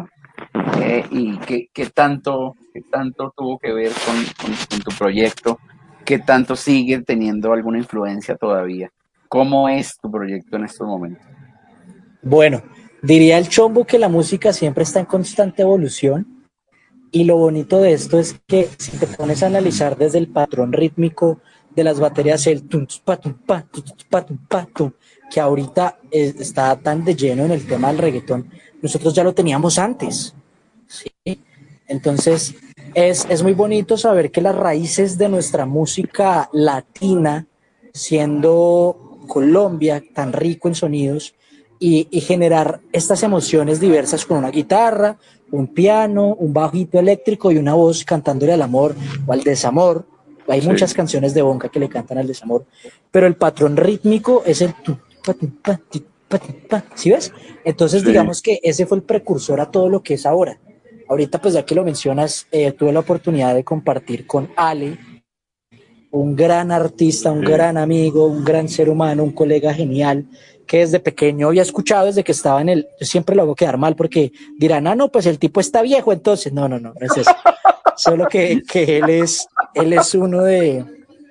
S4: y qué tanto tuvo que ver con tu proyecto, qué tanto sigue teniendo alguna influencia todavía. ¿Cómo es tu proyecto en estos momentos?
S5: Bueno, diría el Chombo que la música siempre está en constante evolución y lo bonito de esto es que si te pones a analizar desde el patrón rítmico de las baterías, el tum pa tum pa tum pa tum pa tum, que ahorita está tan de lleno en el tema del reggaetón, nosotros ya lo teníamos antes, ¿sí? Entonces es muy bonito saber que las raíces de nuestra música latina, siendo Colombia tan rico en sonidos, y generar estas emociones diversas con una guitarra, un piano, un bajito eléctrico y una voz cantándole al amor o al desamor. Hay muchas canciones de Bonca que le cantan al desamor, pero el patrón rítmico es el tu, pa, tu, pa, tu, pa, tu, pa. ¿Sí ves? Entonces digamos que ese fue el precursor a todo lo que es ahora. Ahorita pues ya que lo mencionas, tuve la oportunidad de compartir con Ale, un gran artista, un gran amigo, un gran ser humano, un colega genial, que desde pequeño había escuchado desde que estaba yo siempre lo hago quedar mal porque dirán, no, pues el tipo está viejo, entonces, no es eso. Solo que él es uno de,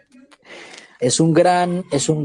S5: es un gran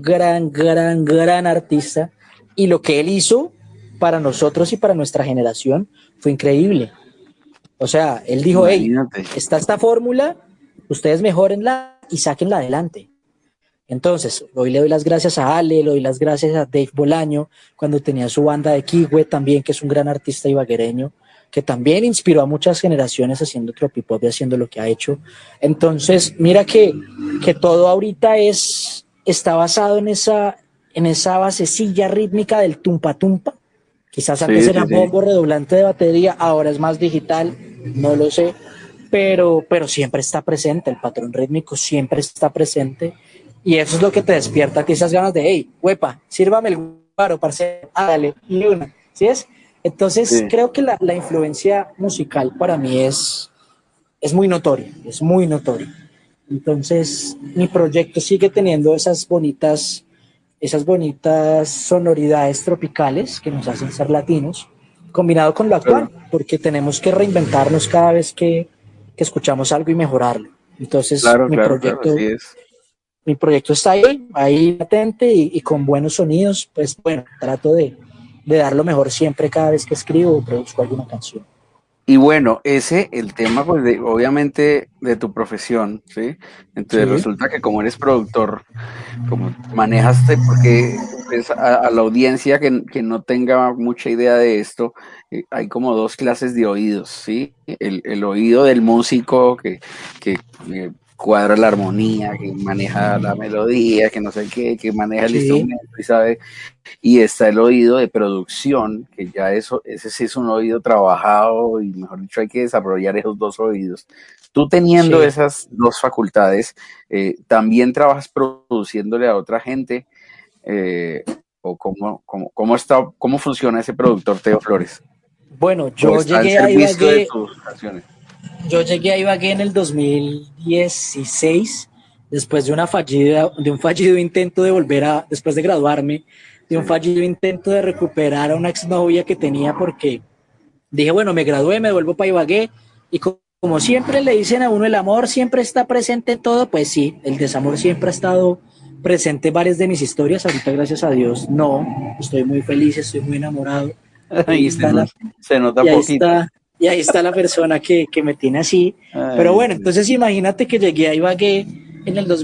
S5: artista y lo que él hizo para nosotros y para nuestra generación fue increíble. O sea, él dijo, hey, está esta fórmula, ustedes mejórenla y sáquenla adelante. Entonces, hoy le doy las gracias a Ale, le doy las gracias a Dave Bolaño, cuando tenía su banda de Quigüe también, que es un gran artista ibaguereño, que también inspiró a muchas generaciones haciendo tropipop y haciendo lo que ha hecho. Entonces, mira que todo ahorita está basado en esa basecilla rítmica del tumpa tumpa. Quizás antes era bombo redoblante de batería, ahora es más digital, no lo sé, pero siempre está presente, el patrón rítmico siempre está presente. Y eso es lo que te despierta a ti esas ganas de, hey, huepa, sírvame el guaro, parce, hágale, y una, ¿sí es? Entonces, creo que la influencia musical para mí es muy notoria, es muy notoria. Entonces, mi proyecto sigue teniendo esas bonitas sonoridades tropicales que nos hacen ser latinos, combinado con lo actual, porque tenemos que reinventarnos cada vez que escuchamos algo y mejorarlo. Entonces, mi proyecto está ahí latente y con buenos sonidos, pues bueno, trato de dar lo mejor siempre cada vez que escribo o produzco alguna canción.
S4: Y bueno, el tema, pues, obviamente, de tu profesión, ¿sí? Entonces resulta que como eres productor, como manejaste, porque Pues a la audiencia que no tenga mucha idea de esto, hay como dos clases de oídos, ¿sí? El oído del músico que cuadra la armonía, que maneja la melodía, que no sé qué, que maneja el instrumento y sabe. Y está el oído de producción, que ya ese sí es un oído trabajado y mejor dicho hay que desarrollar esos dos oídos. Tú teniendo esas dos facultades, ¿también trabajas produciéndole a otra gente? ¿O cómo funciona ese productor Teo Flores?
S5: Bueno, yo llegué a Ibagué en el 2016, después de un fallido intento de después de graduarme, de un fallido intento de recuperar a una exnovia que tenía, porque dije, bueno, me gradué, me vuelvo para Ibagué, y como siempre le dicen a uno, el amor siempre está presente en todo, pues sí, el desamor siempre ha estado presente en varias de mis historias. Ahorita, gracias a Dios, no, estoy muy feliz, estoy muy enamorado.
S4: Se nota poquito.
S5: Y ahí está la persona que me tiene así. Pero bueno, entonces imagínate que llegué a Ibagué en el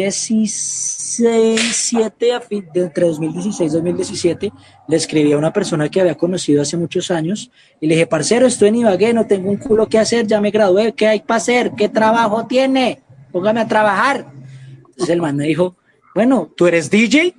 S5: 2017, entre 2016 y 2017, le escribí a una persona que había conocido hace muchos años y le dije, parcero, estoy en Ibagué, no tengo un culo que hacer, ya me gradué, ¿qué hay para hacer? ¿Qué trabajo tiene? Póngame a trabajar. Entonces el man me dijo, bueno, ¿tú eres DJ?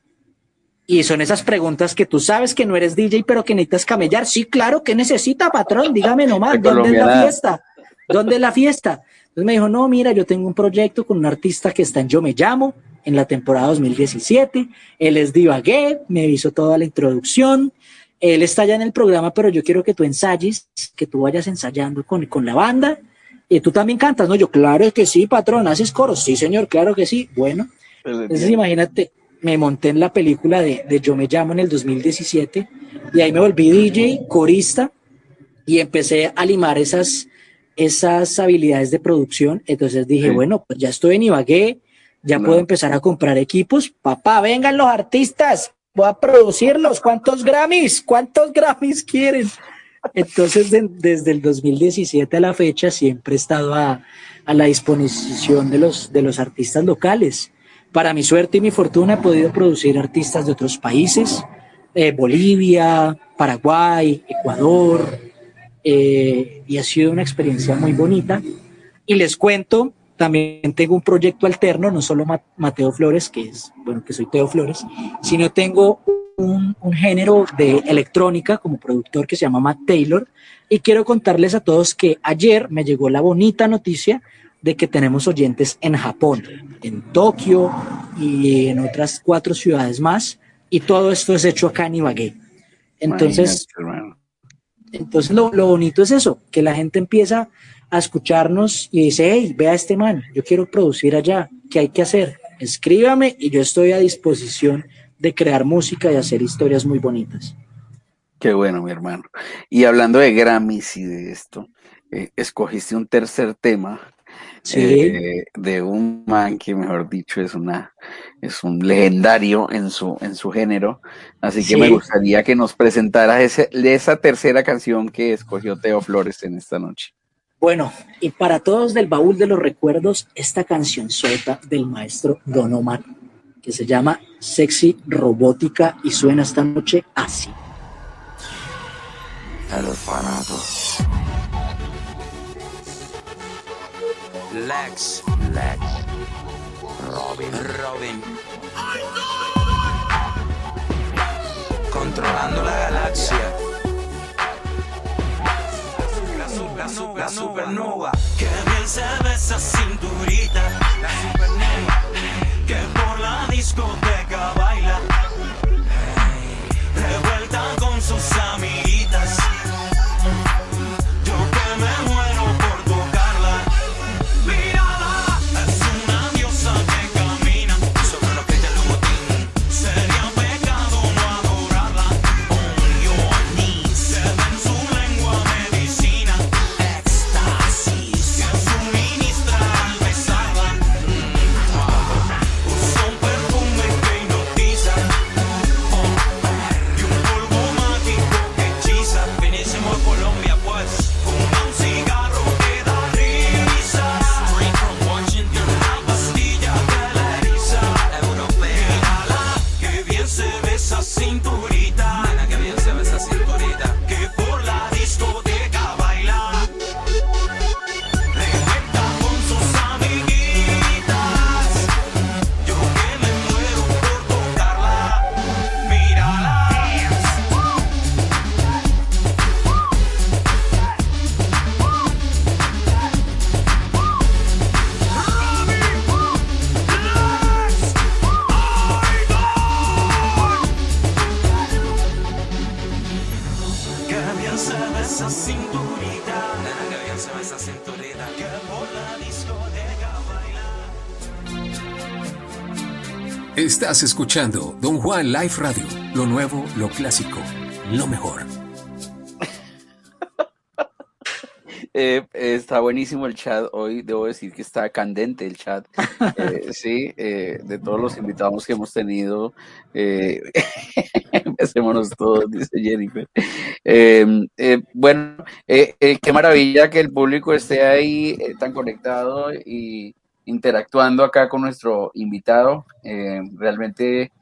S5: Y son esas preguntas que tú sabes que no eres DJ, pero que necesitas camellar. Sí, claro, ¿qué necesita, patrón? Dígame nomás, ¿dónde es la fiesta? ¿Dónde es la fiesta? Entonces me dijo, no, mira, yo tengo un proyecto con un artista que está en Yo Me Llamo, en la temporada 2017. Él es de Ibagué, me hizo toda la introducción. Él está ya en el programa, pero yo quiero que tú ensayes, que tú vayas ensayando con la banda. Y tú también cantas, ¿no? Yo, claro que sí, patrón, ¿haces coros? Sí, señor, claro que sí. Bueno, entonces imagínate, me monté en la película de Yo Me Llamo en el 2017 y ahí me volví DJ, corista y empecé a limar esas habilidades de producción. Entonces dije, bueno, pues ya estoy en Ibagué, ya puedo empezar a comprar equipos. Papá, vengan los artistas, voy a producirlos. ¿Cuántos Grammys quieren? Entonces, desde el 2017 a la fecha, siempre he estado a la disposición de los artistas locales. Para mi suerte y mi fortuna he podido producir artistas de otros países, Bolivia, Paraguay, Ecuador, y ha sido una experiencia muy bonita. Y les cuento, también tengo un proyecto alterno, no solo Mateo Flores, que soy Teo Flores, sino tengo un género de electrónica como productor que se llama Matt Taylor, y quiero contarles a todos que ayer me llegó la bonita noticia de que tenemos oyentes en Japón, en Tokio y en otras 4 ciudades más, y todo esto es hecho acá en Ibagué. Entonces lo bonito es eso, que la gente empieza a escucharnos y dice, hey, vea este man, yo quiero producir allá, ¿qué hay que hacer? Escríbame y yo estoy a disposición de crear música y hacer historias muy bonitas.
S4: Qué bueno, mi hermano. Y hablando de Grammys y de esto, escogiste un tercer tema.
S5: Sí.
S4: De un man que, mejor dicho, es un legendario en su género, así que me gustaría que nos presentaras esa tercera canción que escogió Teo Flores en esta noche.
S5: Bueno, y para todos del baúl de los recuerdos, esta canción suelta del maestro Don Omar, que se llama Sexy Robótica y suena esta noche así.
S7: El orfanato. Lex, Robin, controlando la galaxia. La supernova. Que bien se ve esa cinturita. La supernova. Que por la discoteca baila. Revuelta con sus amiguitas. Yo que me muero por tocarla. Mírala, es una diosa que camina sobre los pies del botín. Sería pecado no adorarla. On your knees. Se ve en su lengua medicina. Éxtasis que suministra al besarla. Usa un perfume que hipnotiza. Y un polvo mágico que bien se ve esa cinturita. Nena, que bien se ve esa cinturita. Que por la discoteca baila.
S6: Estás escuchando Don Juan Live Radio. Lo nuevo, lo clásico, lo mejor.
S4: Está buenísimo el chat. Hoy debo decir que está candente el chat. Sí, de todos los invitados que hemos tenido, empecémonos todos, dice Jennifer. Bueno, qué maravilla que el público esté ahí tan conectado y interactuando acá con nuestro invitado. Realmente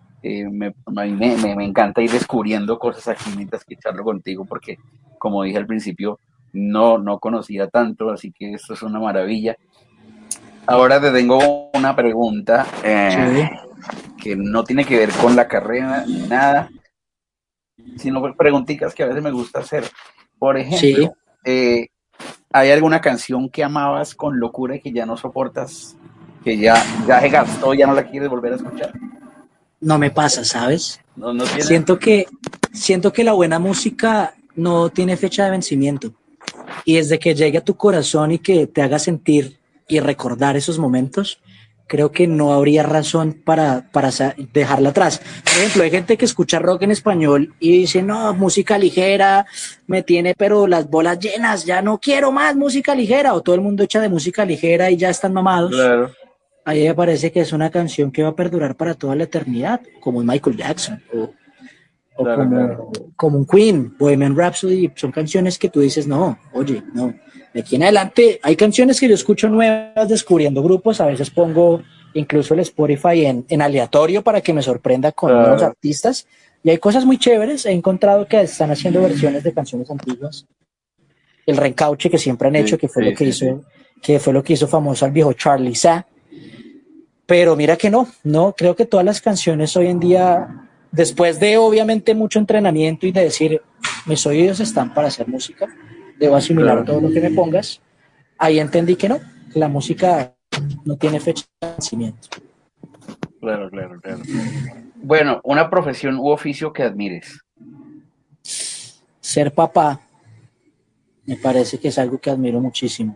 S4: me encanta ir descubriendo cosas aquí mientras que charlo contigo, porque como dije al principio, no conocía tanto, así que esto es una maravilla. Ahora te tengo una pregunta que no tiene que ver con la carrera ni nada, sino preguntitas que a veces me gusta hacer. Por ejemplo, ¿hay alguna canción que amabas con locura y que ya no soportas, que ya se gastó, ya no la quieres volver a escuchar?
S5: No me pasa, ¿sabes?
S4: No tiene...
S5: Siento que la buena música no tiene fecha de vencimiento. Y desde que llegue a tu corazón y que te haga sentir y recordar esos momentos, creo que no habría razón para dejarla atrás. Por ejemplo, hay gente que escucha rock en español y dice, no, música ligera, me tiene pero las bolas llenas, ya no quiero más música ligera, o todo el mundo echa de música ligera y ya están mamados.
S4: Claro.
S5: Ahí me parece que es una canción que va a perdurar para toda la eternidad, como Michael Jackson, o
S4: Claro.
S5: como un Queen, Bohemian Rhapsody. Son canciones que tú dices, no, oye, no, de aquí en adelante hay canciones que yo escucho nuevas descubriendo grupos. A veces pongo incluso el Spotify en aleatorio para que me sorprenda con nuevos artistas, y hay cosas muy chéveres. He encontrado que están haciendo versiones de canciones antiguas, el reencauche que siempre han hecho, que fue lo que hizo famoso al viejo Charlie Sa. Pero mira que no, creo que todas las canciones hoy en día, después de obviamente mucho entrenamiento y de decir, mis oídos están para hacer música, debo asimilar todo lo que me pongas, ahí entendí que no, la música no tiene fecha de vencimiento.
S4: Claro. Bueno, una profesión u oficio que admires.
S5: Ser papá me parece que es algo que admiro muchísimo.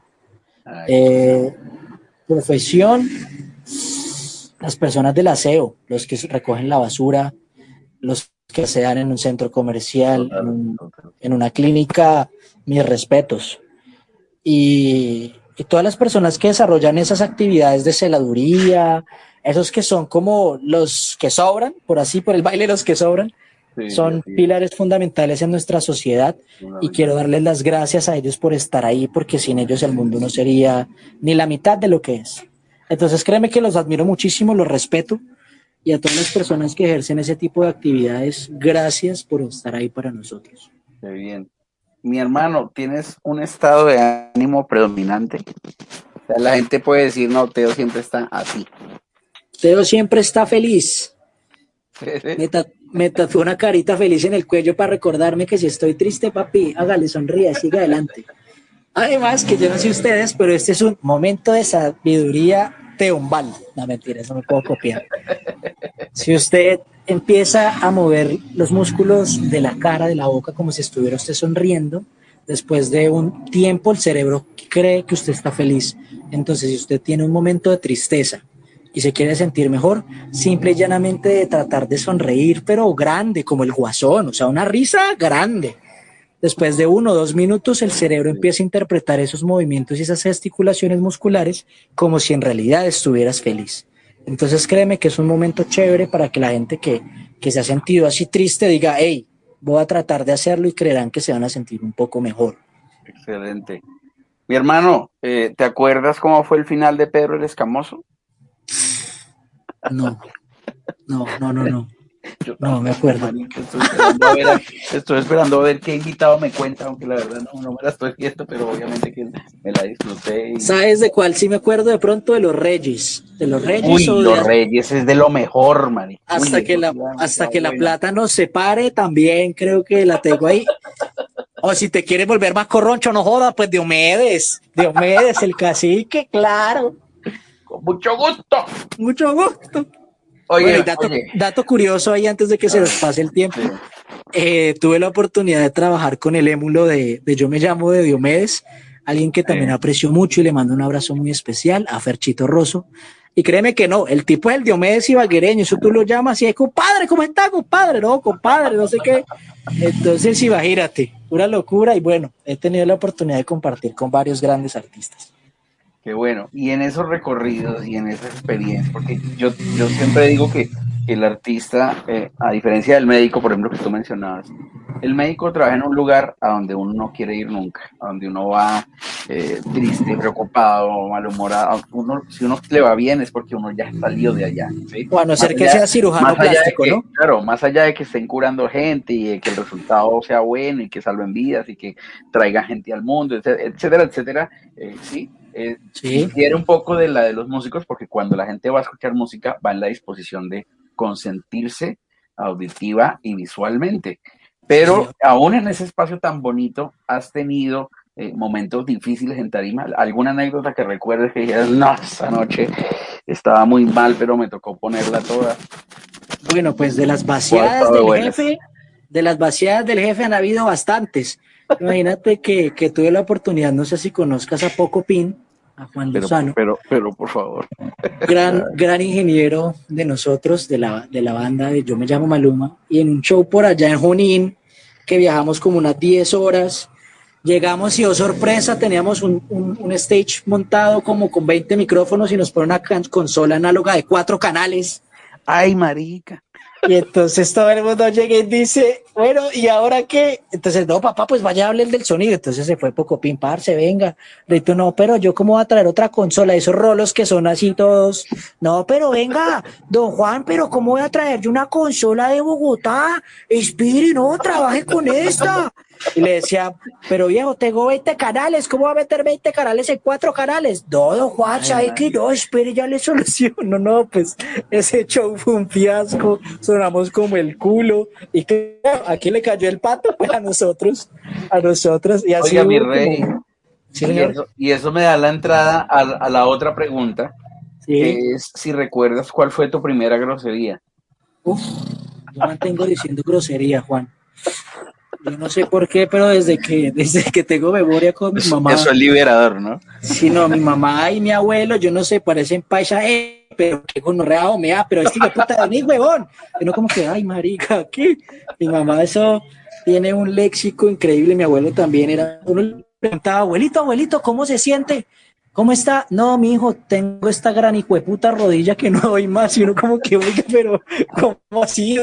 S5: Profesión, las personas del aseo, los que recogen la basura, los que se dan en un centro comercial, en una clínica, mis respetos. Y todas las personas que desarrollan esas actividades de celaduría, esos que son como los que sobran, por el baile los que sobran, son pilares fundamentales en nuestra sociedad, y quiero darles las gracias a ellos por estar ahí, porque sin ellos el mundo no sería ni la mitad de lo que es. Entonces créeme que los admiro muchísimo, los respeto, y a todas las personas que ejercen ese tipo de actividades, gracias por estar ahí para nosotros.
S4: Qué bien. Mi hermano, ¿tienes un estado de ánimo predominante? O sea, la gente puede decir, no, Teo siempre está así.
S5: Teo siempre está feliz. Me tatuó una carita feliz en el cuello para recordarme que si estoy triste, papi, hágale, sonríe, siga adelante. Además, que yo no sé ustedes, pero este es un momento de sabiduría teombal. No, mentira, eso me puedo copiar. Si usted empieza a mover los músculos de la cara, de la boca, como si estuviera usted sonriendo, después de un tiempo el cerebro cree que usted está feliz. Entonces, si usted tiene un momento de tristeza y se quiere sentir mejor, simple y llanamente de tratar de sonreír, pero grande, como el Guasón, o sea, una risa grande. Después de 1 o 2 minutos, el cerebro empieza a interpretar esos movimientos y esas gesticulaciones musculares como si en realidad estuvieras feliz. Entonces créeme que es un momento chévere para que la gente que se ha sentido así triste diga, hey, voy a tratar de hacerlo, y creerán que se van a sentir un poco mejor.
S4: Excelente. Mi hermano, ¿te acuerdas cómo fue el final de Pedro el Escamoso?
S5: No, me acuerdo.
S4: Estoy esperando a ver qué invitado me cuenta, aunque la verdad no me la estoy viendo, pero obviamente que me la disfruté.
S5: ¿Sabes de cuál? Sí me acuerdo de pronto, de los Reyes. De los Reyes.
S4: Uy, los Reyes es de lo mejor, man.
S5: Hasta que la plata nos separe, también creo que la tengo ahí. O si te quieres volver más corroncho, no joda, pues Diomedes, el cacique, claro.
S4: Con mucho gusto.
S5: Mucho gusto.
S4: Oye,
S5: y dato curioso ahí antes de que se nos pase el tiempo. Tuve la oportunidad de trabajar con el émulo de Yo Me Llamo de Diomedes, alguien que también aprecio mucho y le mando un abrazo muy especial a Ferchito Rosso. Y créeme que no, el tipo es el Diomedes ibaguereño, eso tú lo llamas y es compadre, ¿cómo está, compadre? No, compadre, no sé qué. Entonces, imagínate, pura locura. Y bueno, he tenido la oportunidad de compartir con varios grandes artistas.
S4: Qué bueno. Y en esos recorridos y en esa experiencia, porque yo siempre digo que el artista, a diferencia del médico, por ejemplo, que tú mencionabas, el médico trabaja en un lugar a donde uno no quiere ir nunca, a donde uno va triste, preocupado, malhumorado. Si uno le va bien es porque uno ya salió de allá, ¿sí?
S5: O a no ser que sea cirujano plástico, ¿no?
S4: Claro, más allá de que estén curando gente y de que el resultado sea bueno y que salven vidas y que traigan gente al mundo, etcétera, etcétera, sí.
S5: Sí.
S4: Quiere un poco de la de los músicos, porque cuando la gente va a escuchar música va en la disposición de consentirse auditiva y visualmente. Pero
S5: Sí.
S4: aún en ese espacio tan bonito, has tenido momentos difíciles en tarima. ¿Alguna anécdota que recuerdes que dijeras, no, esa noche estaba muy mal, pero me tocó ponerla toda?
S5: Bueno, pues de las
S4: ¿O ha
S5: vaciadas
S4: estado
S5: del
S4: buenas?
S5: jefe han habido bastantes. Imagínate que tuve la oportunidad, no sé si conozcas a Poco Pin, a Juan Lozano,
S4: Pero, por favor.
S5: gran ingeniero de nosotros, de la banda de Yo Me Llamo Maluma, y en un show por allá en Junín, que viajamos como unas 10 horas, llegamos y oh sorpresa, teníamos un stage montado como con 20 micrófonos y nos ponen una consola análoga de 4 canales.
S4: Ay, marica.
S5: Y entonces todo el mundo llega y dice, bueno, ¿y ahora qué? Entonces, no, papá, pues vaya a hablar del sonido. Entonces se fue Poco Pin, parce, venga. Rito, no, pero yo cómo voy a traer otra consola, esos rolos que son así todos. No, pero venga, don Juan, pero ¿cómo voy a traer yo una consola de Bogotá? Espire, no, trabaje con esta. Y le decía, pero viejo, tengo 20 canales, ¿cómo va a meter 20 canales en 4 canales? No, don Juan, ¿sabe que no? Espere, ya le soluciono. No, pues ese show fue un fiasco, sonamos como el culo. Y claro, ¿a quién le cayó el pato? Pues a nosotros. Y así
S4: Oiga, mi
S5: hubo
S4: rey,
S5: como- Sí, señor.
S4: y eso me da la entrada a la otra pregunta,
S5: Sí.
S4: que es si recuerdas cuál fue tu primera grosería.
S5: Uf, yo mantengo diciendo grosería, Juan. Yo no sé por qué, pero desde que tengo memoria con mi mamá.
S4: Eso es liberador, ¿no?
S5: Sí, no, mi mamá y mi abuelo, yo no sé, parecen paisa, pero qué gonorrea o mea, pero este hijo de puta de mí, huevón. Y no como que, ay, marica, ¿qué? Mi mamá eso tiene un léxico increíble, mi abuelo también era, uno le preguntaba, abuelito, ¿cómo se siente? ¿Cómo está? No, mi hijo, tengo esta gran hijo de puta rodilla que no doy más, y uno como que, oiga, pero, ¿cómo así?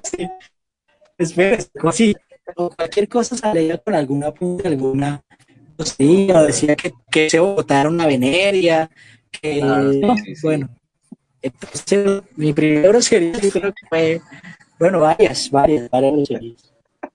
S5: Espérese, ¿cómo así? O cualquier cosa salía con alguna punta, alguna cosilla, o decía que se botaron una veneria, que
S4: sí.
S5: bueno, entonces mi primera grosería yo creo que fue, bueno, varias groserías.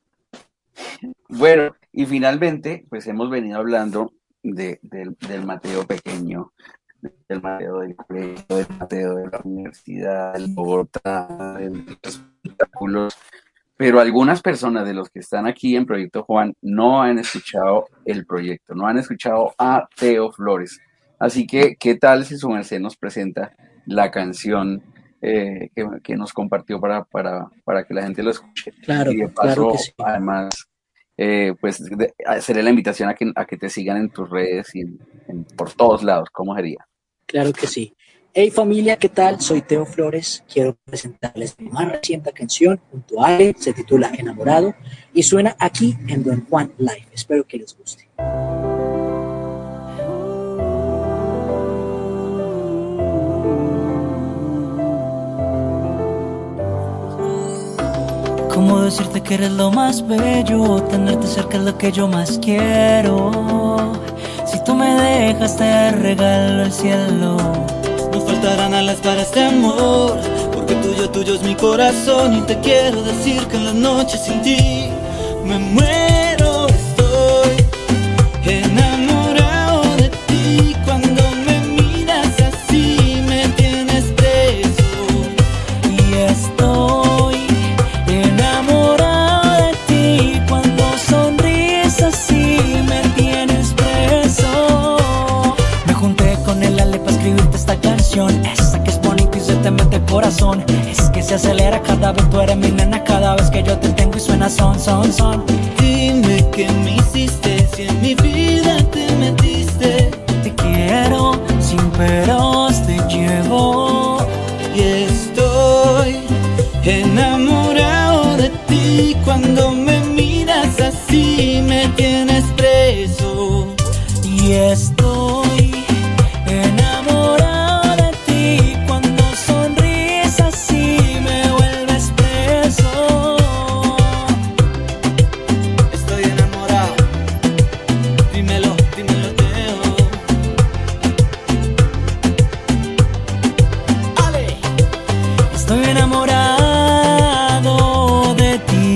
S4: Bueno, y finalmente, pues hemos venido hablando del Mateo pequeño, del Mateo del colegio, del Mateo de la universidad, del Bogotá, de los espectáculos. Pero algunas personas de los que están aquí en Proyecto Juan no han escuchado el proyecto, no han escuchado a Teo Flores. Así que, ¿qué tal si su merced nos presenta la canción que nos compartió para que la gente lo escuche?
S5: Claro,
S4: Y de paso,
S5: claro que sí.
S4: además, pues haceré la invitación a que te sigan en tus redes y por todos lados. ¿Cómo sería?
S5: Claro que sí. Hey familia, ¿qué tal? Soy Teo Flores. Quiero presentarles mi más reciente canción junto a Ale. Se titula Enamorado y suena aquí en Don Juan Live. Espero que les guste.
S2: ¿Cómo decirte que eres lo más bello? Tenerte cerca es lo que yo más quiero. Si tú me dejas te regalo el cielo. No faltarán alas para este amor, porque tuyo es mi corazón. Y te quiero decir que en las noches sin ti me muero. Estoy enamorado de ti. Cuando me miras así me tienes preso. Y estoy enamorado de ti. Cuando sonríes así me tienes preso. Me junté con el Ale para escribirte esta canción, esa que es bonita y se te mete el corazón.
S8: se acelera cada vez tú eres mi nena, cada vez que yo te tengo y suena son.
S2: Dime qué me hiciste, si en mi vida te metiste.
S8: Te quiero, sin peros te llevo.
S2: Y estoy enamorado de ti. Cuando me miras así me tienes preso.
S8: Y estoy enamorado de ti. Cuando sonríes así me vuelves preso.
S2: Estoy enamorado. Dímelo, Teo.
S8: Ale. Estoy enamorado de ti.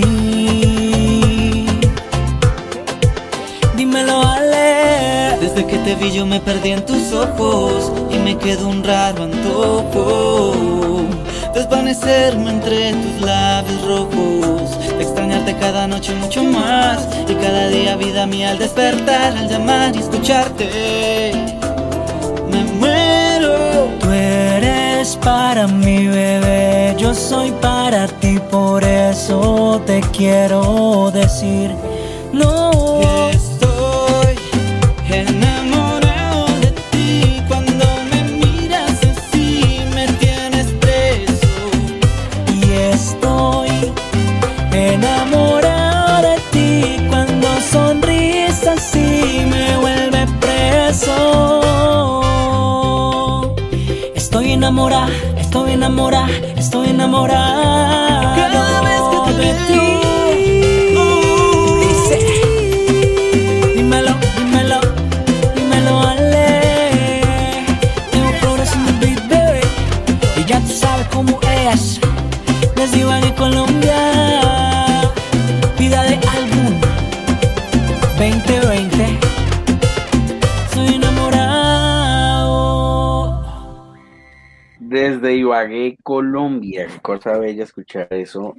S8: Dímelo, Ale.
S2: Desde que te vi yo me perdí en tus ojos y me quedó un raro antojo. Desvanecerme entre tus labios rojos, de extrañarte cada noche mucho más. Y cada día, vida mía, al despertar, al llamar y escucharte, me muero.
S8: Tú eres para mi bebé, yo soy para ti, por eso te quiero decir no.
S2: Estoy enamorado de ti. Cuando me miras así me tienes preso.
S8: Y estoy enamorado de ti. Cuando sonríes así me vuelve preso. Estoy enamorada, estoy enamorada, estoy enamorada.
S2: Cada vez que te
S8: de
S2: veo,
S8: ti. Dice, dímelo, dímelo, dímelo, Ale. Tengo flores en mi beat, baby, y ya tú sabes cómo es. Desde Ibagué, Colombia, vida de álbum 2020. Soy enamorado.
S4: Desde Ibagué, Colombia. Qué cosa bella escuchar eso.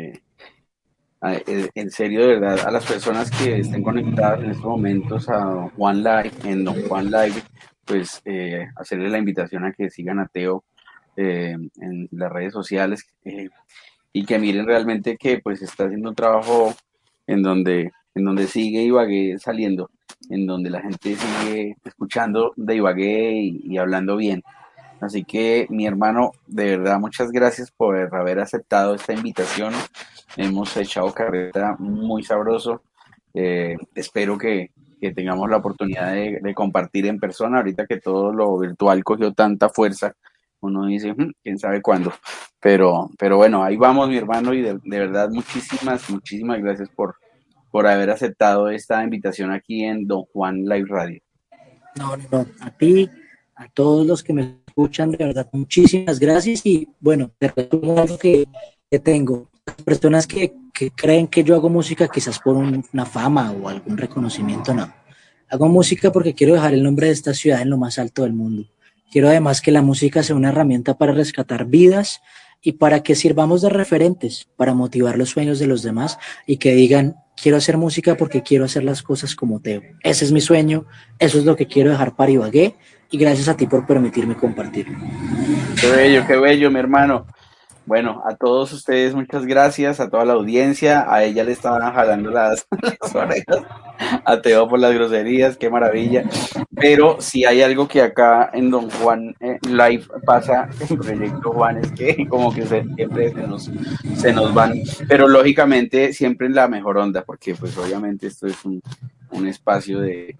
S4: En serio, de verdad, a las personas que estén conectadas en estos momentos a Don Juan Live, en Don Juan Live, pues hacerle la invitación a que sigan a Teo en las redes sociales y que miren realmente que pues está haciendo un trabajo en donde sigue Ibagué saliendo, en donde la gente sigue escuchando de Ibagué y hablando bien. Así que, mi hermano, de verdad, muchas gracias por haber aceptado esta invitación. Hemos echado carreta muy sabroso. Espero que tengamos la oportunidad de compartir en persona. Ahorita que todo lo virtual cogió tanta fuerza, uno dice, quién sabe cuándo. Pero bueno, ahí vamos, mi hermano, y de verdad, muchísimas gracias por haber aceptado esta invitación aquí en Don Juan Live Radio.
S5: No, a ti, a todos los que me escuchan, de verdad, muchísimas gracias. Y bueno, te resumo algo que tengo. Personas que creen que yo hago música quizás por una fama o algún reconocimiento, no. Hago música porque quiero dejar el nombre de esta ciudad en lo más alto del mundo. Quiero además que la música sea una herramienta para rescatar vidas y para que sirvamos de referentes, para motivar los sueños de los demás y que digan, quiero hacer música porque quiero hacer las cosas como Teo. Ese es mi sueño, eso es lo que quiero dejar para Ibagué, y gracias a ti por permitirme compartirlo.
S4: Qué bello, mi hermano. Bueno, a todos ustedes muchas gracias, a toda la audiencia. A ella le estaban jalando las orejas, a Teo por las groserías, qué maravilla. Pero si hay algo que acá en Don Juan Live pasa en Proyecto Juan, es que como que siempre se nos van, pero lógicamente siempre en la mejor onda, porque pues obviamente esto es un espacio de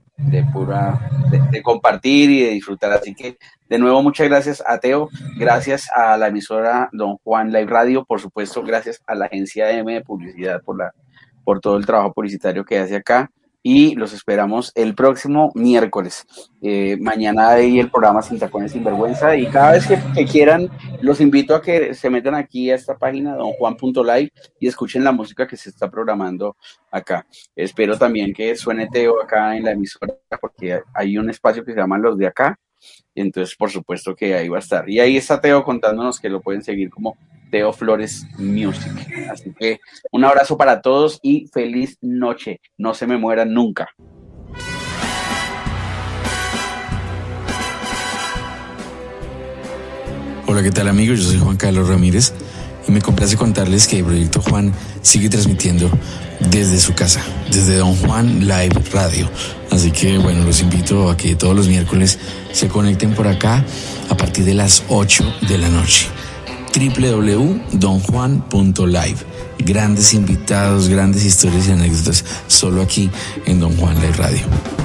S4: compartir y de disfrutar. Así que de nuevo muchas gracias a Teo, gracias a la emisora Don Juan Live Radio, por supuesto gracias a la agencia M de Publicidad por todo el trabajo publicitario que hace acá, y los esperamos el próximo miércoles. Mañana hay el programa Sin Tacones Sin Vergüenza, y cada vez que quieran los invito a que se metan aquí a esta página donjuan.live y escuchen la música que se está programando acá. Espero también que suene Teo acá en la emisora, porque hay un espacio que se llama Los de Acá, y entonces por supuesto que ahí va a estar. Y ahí está Teo contándonos que lo pueden seguir como Teo Flores Music. Así que un abrazo para todos y feliz noche. No se me mueran nunca.
S9: Hola, ¿qué tal amigos? Yo soy Juan Carlos Ramírez y me complace contarles que el Proyecto Juan sigue transmitiendo desde su casa, desde Don Juan Live Radio. Así que bueno, los invito a que todos los miércoles se conecten por acá a partir de las 8 de la noche. www.donjuan.live. Grandes invitados, grandes historias y anécdotas, solo aquí en Don Juan Live Radio.